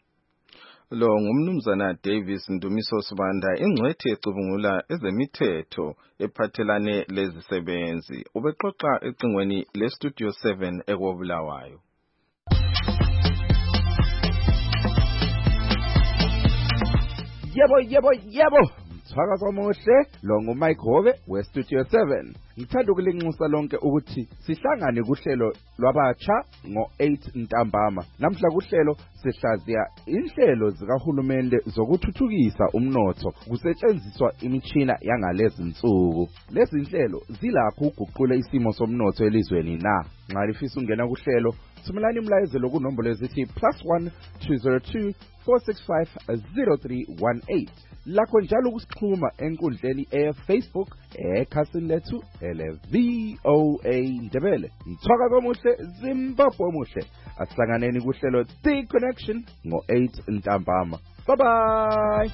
Speaker 5: Lo ngumnumzana Davis Ndumiso Sibanda, ingcwethi ecubungula ezemithetho ephathelane lezisebenzi. Ubexoxa ecingweni leStudio 7 eKobulawayo.
Speaker 18: Yebo. Mthwakazi omuhle, lo nguMike Hove weStudio 7. Ngithanda ukulinxusa lonke ukuthi sihlangane kuhlelo lwabatsha ngo-8 ntambama. Namhla kuhlelo sihlaziya inhlelo zikahulumende zokuthuthukisa umnotho kusetshenziswa imitshina yangalezi nsuku. Lezi inhlelo zilakho ukuguqula isimo somnotho elizweni na. Nxa lifisa ungena kuhlelo, thumelani imlayezelo kunombolo ezithi +1 202 465 0318. Lakho njalo kusixhuma enkundleni e-Facebook ekhasini lethu ele-VOA Ndebele. Mthwakazi omuhle, Zimbabwe omuhle. Asihlanganeni kuhlelo The Connection ngo-8 ntambama. Bye-bye.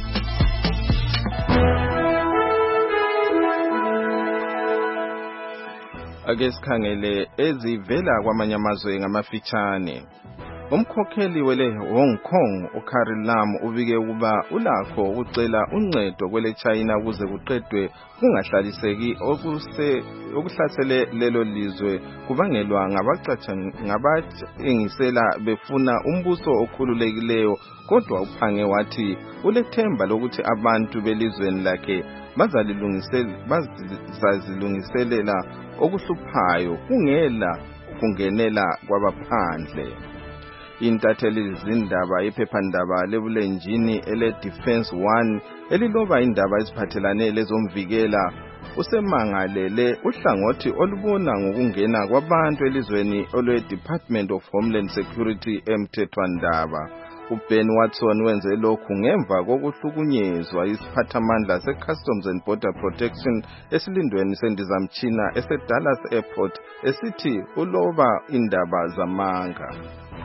Speaker 5: Ake sikhangele ezivela kwamanye amazwe ngamafitshane. Umkhokheli wele Hong Kong uCarrie Lam ubike ukuba ulakho ukucela uncedo kwele China ukuze kuqedwe kungahlaliseki okuhlasele lelo lizwe kubangelwa ngabatshengisela befuna umbuso okhululekileyo, kodwa uphange wathi ulethemba lokuthi abantu belizweni lakhe bazazilungiselela okuhluphayo kungela kungenela kwabaphandle. Intatheli zindaba iphephandaba lebulenjini ele-Defense 1 eliloba indaba eziphathelane lezomvikela usemangalele uhlangothi olubona ngokungena kwabantu elizweni olwe-Department of Homeland Security emthethwandaba. uBen Watson wenze lokhu ngemva kokuhlukunyezwa isiphathamandla se-Customs and Border Protection esilindweni sendizamtshina ese-Dallas Airport esithi uloba indaba zamanga.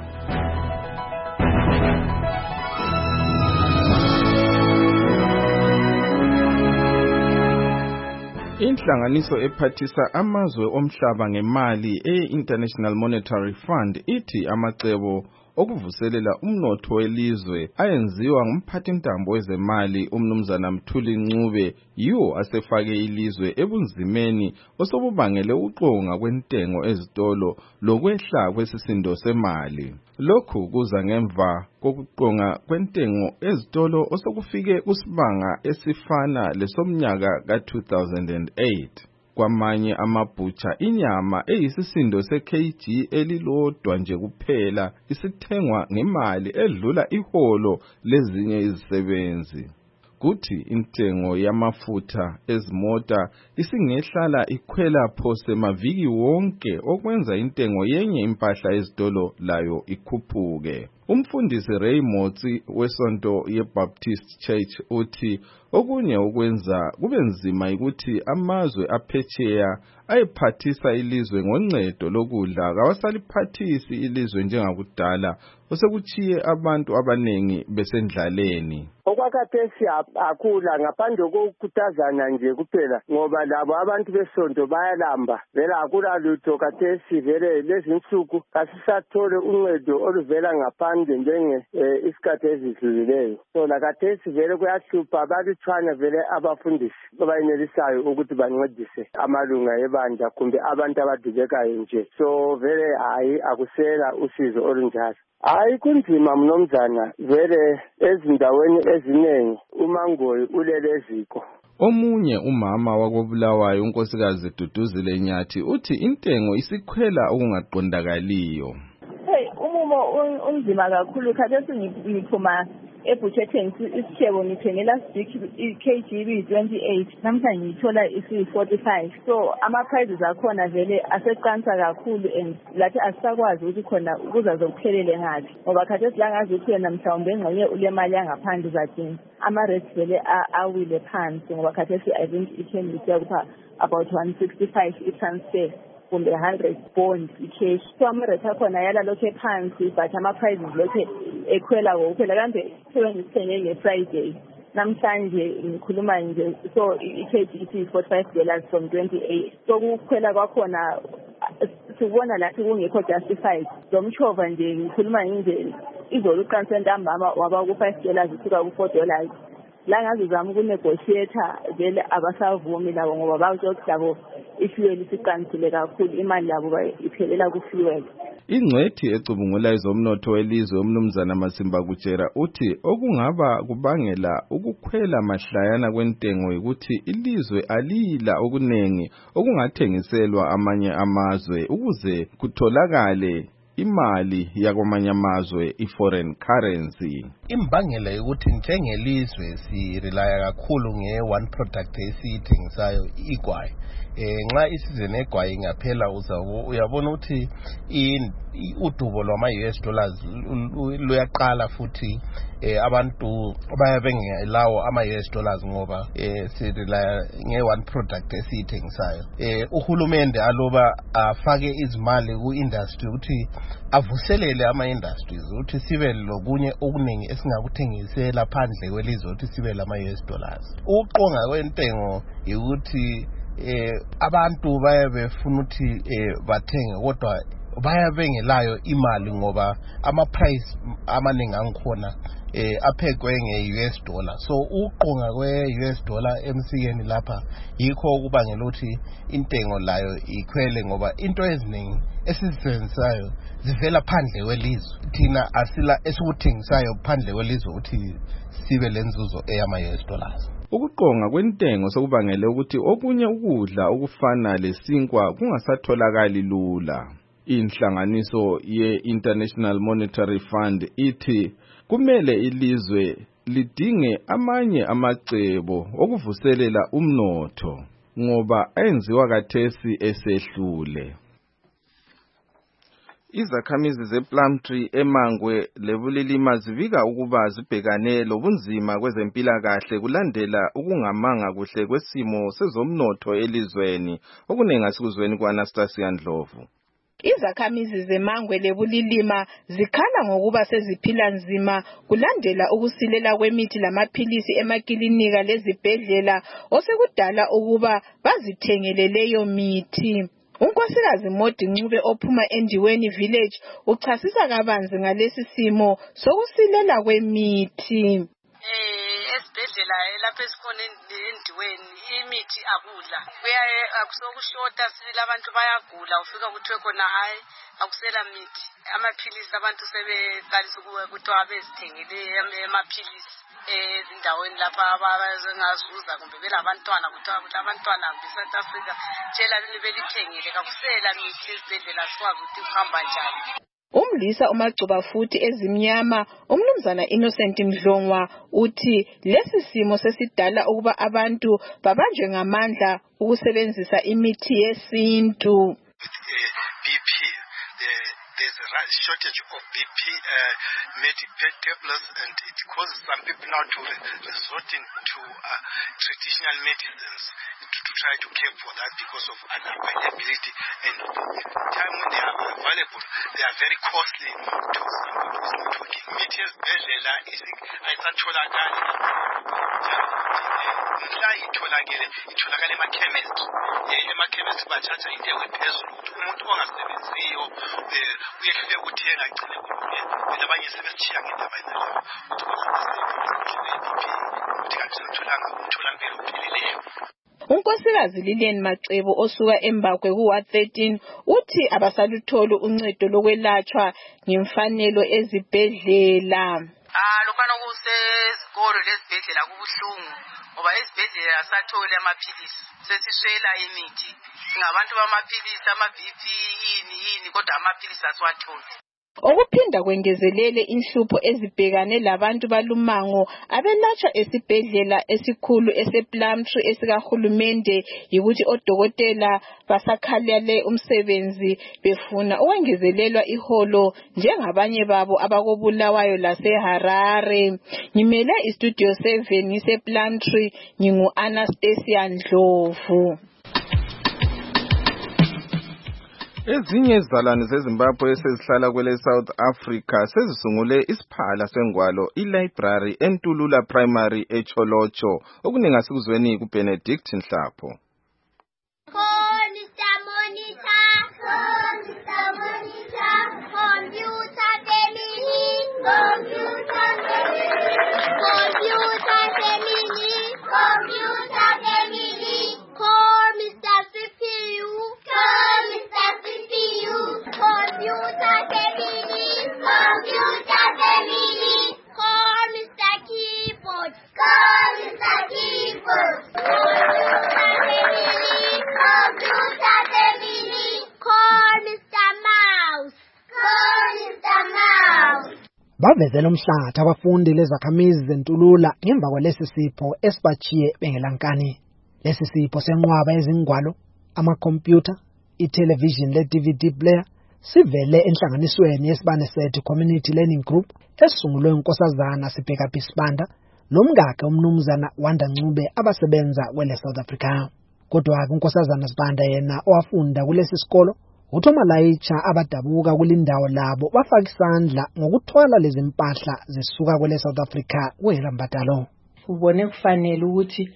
Speaker 5: Inhlanganiso ephathisa amazwe omhlaba ngemali e-International Monetary Fund ithi amacebo okuvuselela umnotho welizwe ayenziwa ngumphathintambo wezemali umnumzana Mthuli Ncube yiwo asefake ilizwe ebunzimeni osobubangele uqonga kwentengo ezitolo lokwehla kwesisindo semali. Lokhu kuza ngemva kokuqonga kwentengo ezitolo osokufike kusibanga esifana lesomnyaka ka-2008. Kwamanye amabhutsha inyama eyisisindo se-kg elilodwa nje kuphela isithengwa ngemali edlula iholo lezinye izisebenzi. Kuthi intengo yamafutha ezimota isingehlala ikhwela phose maviki wonke okwenza intengo yenye impahla ezitolo layo ikhuphuke. Umfundisi Ray Motsi wesonto yeBaptist Church uthi okunye ukwenza kube nzima ukuthi amazwe aphetsheya ayephathisa ilizwe ngoncedo lokudla kawasaliphathisi ilizwe njengakudala osekuchiye abantu abanengi besendlaleni.
Speaker 3: Okwakhathesi akula ngaphandle kokukhuthazana nje kuphela ngoba labo abantu besonto bayalamba vele akula lutho khathesi vele lezi nsuku kasisathole uncedo oluvela ngaphandle njenge isikhathi ezidlulileyo. So lakhathesi vele kuyahlupha balutshwana vele abafundisi abayenelisayo ukuthi bancedise amalunga ebandla kumbe abantu abadubekayo nje. So vele hayi akusela usizo olunjalo. Hayi kunzima mnomzana vele ezindaweni eziningi umangoyi ulele eziko.
Speaker 5: Omunye umama wakobulawayo unkosikazi Duduzile Nyathi uthi intengo isikhwela okungaqondakaliyo.
Speaker 11: Umumo unzima kakhulu khathesi ngiphuma ebutshetheni isitshebo ngithengela i-kg iyi-28 namhlanje ngithola isi-45. So ama-prices akhona vele aseqansa kakhulu and lathi asisakwazi ukuthi khona kuzazokuphelele ngaphi ngoba khathesi la ngazi ukuthi wena mhlawumbe engxenye ule mali yangaphandle uzadinga ama-rates vele awile phansi ngoba khathesi I think i-10 kupha about 165 i-transfer kumbe 100 bond i-cash. So ama-rate akhona yala lokhu phansi but ama-prices lokhu ekhwela kokuphela kambe sithenge nge-Friday namhlanje ngikhuluma nje so i-kg isi-$45 from 28. So kukhwela kwakhona sikubona lathi kungekho justified. Lo mchova nje ngikhuluma nje izolo uqanse ntambama waba ku$5 usuka ku$4. La ngazi zami ukunegotiator vele abasavumi labo ngoba batsho ukuthi labo ifuel isiqansile kakhulu imali yabo iphelela ku-fuel.
Speaker 5: Ingcwethi ecubungula izomnotho welizwe umnumzana Masimba Kutshera uthi okungaba kubangela ukukhwela mahlayana kwentengo ukuthi ilizwe alila okunengi okungathengiselwa amanye amazwe ukuze kutholakale imali yakwamanye amazwe i-foreign currency.
Speaker 12: Imbangela yokuthi njengelizwe sirelaya kakhulu nge-one product esiyithengisayo igwayi. Nxa isizini egwayi ingaphela uyabona ukuthi udubo lwama-US dollars luyaqala futhi abantu bayabengelawo ama-US dollars ngoba sirelaya nge-one product esiyithengisayo. Uhulumende aloba afake izimali ku-industry ukuthi avuselele ama-industries ukuthi sibe lokunye okuningi esingakuthengisela phandle kwelizwe ukuthi sibe lama-US dollars. Ukuqonga kwentengo ukuthi abantu bayabefuna ukuthi bathenge kodwa bayabengelayo imali ngoba ama-price amaningi angikhona aphekwe nge-US dollar. So uqonga kwe-US dollar emsikeni lapha yikho okubangela ukuthi intengo layo ikhwele ngoba into eziningi esizisebenzisayo zivela phandle kwelizwe. Thina asila esikuthengisayo phandle kwelizwe ukuthi sibe lenzuzo eyama-US dollars.
Speaker 5: Ukuqonga kwentengo sokubangele ukuthi okunye ukudla okufana lesinkwa kungasatholakali lula. Inhlanganiso ye-International Monetary Fund ithi kumele ilizwe lidinge amanye amacebo okuvuselela umnotho ngoba enziwa kathesi esehlule. Izakhamizi zePlumtree eMangwe leBulilima zivika ukuba zibhekane lobunzima kwezempilakahle kulandela ukungamanga kuhle kwesimo sezomnotho elizweni okunenga sikuzweni kwaNastasia Ndlovu.
Speaker 13: Izakhamizi zeMangwe leBulilima zikhala ngokuba seziphila nzima kulandela ukusilela kwemithi lamaphilisi emakilinika lezibhedlela osekudala ukuba bazithengele leyo mithi. Unkosikazi Modi Ncube ophuma eNdiweni Village uchasisa kabanzi ngalesi simo sokusilela kwemithi.
Speaker 14: Esibhedlela lapha esikhona eNdiweni imithi akudla akusokushota sile abantu bayagula ufika kuthiwe khona hayi akusela mithi amaphilisi abantu sebeqalisa ukuthiwa bezithengele amaphilisi ezindaweni lapha abazengazuza kumbe belabantwana kuthiwa ukuthi abantwana beSouth Africa tshela belithengele akusela mithi esibhedlela sikwazi ukuthi kuhamba njani.
Speaker 13: Umlisa uMagcuba futhi ezimnyama umnumzana Innocent Mdlongwa uthi lesi simo sesidala ukuba abantu babanjwe ngamandla ukusebenzisa imithi yesintu.
Speaker 15: BP there's a shortage of BP medical tablets and it causes some people now to resorting to traditional medicines to try to care for that because of unavailability, and the time when they are available they are very costly to somebody who's not working. Imithi yezibhedlela ayisatholakali mhla itholakala emakhemesti batshaja intengo ephezulu ukuthi umuntu ongasebenziyo uyehlule ukuthenga agcine kulunge phela abanye sebesitshiya ngendaba yalabo ukuthi kanti umtholampilo upheleleyo.
Speaker 13: Unkosikazi Lilian Macebo osuka eMbakwe ku-Ward 13 uthi abasalutholi uncedo lokwelatshwa ngemfanelo ezibhedlela.
Speaker 14: Lokwana kusezikolo lesibhedlela kubuhlungu ngoba esibhedlela asatholi amaphilisi sesiswela imithi singabantu bamaphilisi ama-BP yini kodwa amaphilisi asiwatholi.
Speaker 13: Okuphinda kwengezelele inhlupho ezibhekane labantu balumango abelatshwa esibhedlela esikhulu esePlumtree esikahulumende yikuthi odokotela basakhalele umsebenzi befuna ukwengezelelwa iholo njengabanye babo abakobulawayo laseHarare. Ngimele istudio 7 ngisePlumtree ngingu Anastasia Ndlovu.
Speaker 5: Ezinye izizalwane zeZimbabwe esezihlala kwele South Africa sezisungule isiphala sengwalo iLibrary eNtulula Primary eCholocho okuningi asikuzweni kuBenedict Nhlapho.
Speaker 16: Bavezela umhlatha abafundi lezakhamizi zeNtulula ngemva kwalesi sipho esibachiye bengelankani. Lesi sipho senqwaba ezingwalo, amakhompyutha, itelevision le-DVD player sivele enhlanganisweni yesibane sethu Community Learning Group esungulwe unkosazana Sibhekaphi Sibanda nomngakhe umnumzana Wanda Ncube abasebenza kwele South Africa. Kodwa unkosazana Sibanda yena owafunda kulesi sikolo uthoma layitsha abadabuka kulindawo labo bafaka isandla ngokuthwala lezi mpahla zisuka kwele South Africa kuyelambadalo.
Speaker 17: Ubone kufanele ukuthi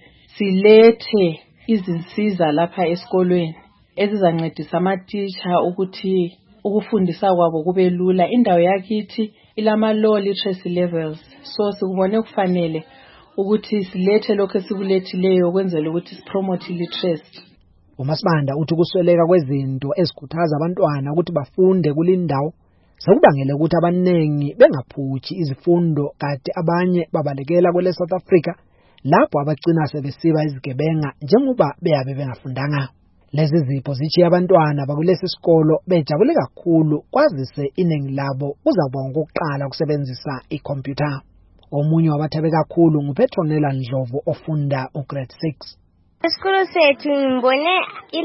Speaker 17: silethe izinsiza lapha esikolweni ezizancedisa amatitsha ukuthi ukufundisa kwabo kube lula. Indawo yakithi ilama low literacy levels, so sikubone kufanele ukuthi silethe lokho esikulethileyo ukwenzela ukuthi sipromote literacy.
Speaker 16: uMasibanda uthi kusweleka kwezinto ezikhuthaza abantwana ukuthi bafunde kulindawo sekubangela ukuthi abanengi bengaphuthi izifundo kade abanye babalekela kwele South Africa lapho abagcina sebesiba izigebenga njengoba beyabe bengafundanga. Lezi zipho zichiya abantwana bakulesi sikolo bejabule kakhulu kwazise iningi labo uzabonga ukuqala ukusebenzisa ikhompyutha. Omunye wabathabe kakhulu nguPetronella Ndlovu ofunda ugrade 6.
Speaker 28: Esikolo sethu ngibone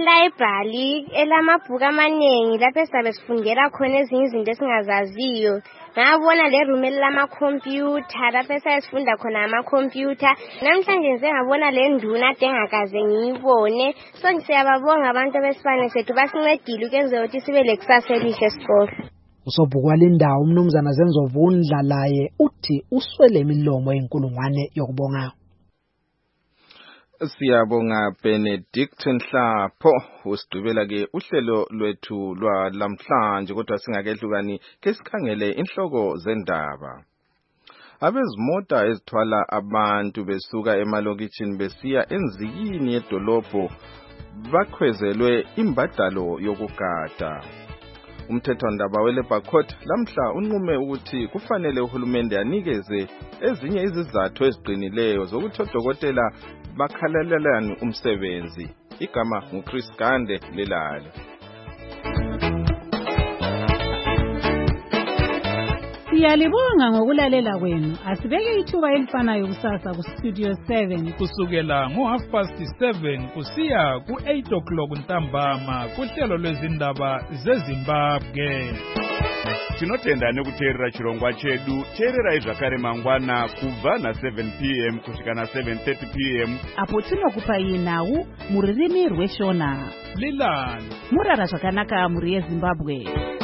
Speaker 28: ilibrary elamabhuku amaningi lapho esabe sifundela khona ezinye izinto esingazaziyo. Ngabona le room elamakhompyutha lapho esayifunda khona amakhompyutha. Namhlanje nje ngabona le nduna engakaze ngiyibone. So ngisiyababonga abantu besifane sethu basincedile ukwenza ukuthi sibe lekusasa elihle esikolo.
Speaker 16: Usobhuku walindawo umnumzana Zenzovu Ndlalaye uthi uswele imilomo yenkulungwane yokubonga.
Speaker 5: Siyabonga Benedict Nhlapho usidubela ke uhlelo lwethu lwalamhlanje kodwa singakehlukani ke sikhangele inhloko zendaba. Abezimota ezithwala abantu besuka emalokitshini besiya enzikini yedolobho bakhwezelwe imbadalo yokugada. Umthethwandaba weLabour Court lamhla unqume ukuthi kufanele uhulumende anikeze ezinye izizathu eziqinileyo zokuthi odokotela bakhalalelane umsebenzi. Igama nguChris Gande lelale.
Speaker 9: Siyalibonga ngokulalela kwenu. Asibeke ithuba elifanayo kusasa ku Studio 7
Speaker 1: kusukela ngo7:30 kusiya ku8 ntambama kuhlelo lwezindaba zeZimbabwe.
Speaker 2: Tinotenda nekuteerera chirongwa chedu. Teererai zvakare mangwana kubva na7 p.m. kusvika na7:30 p.m.
Speaker 19: apo tinokupai nhau muririmi rweshona.
Speaker 1: Lilani
Speaker 19: murara zvakanaka muri yeZimbabwe.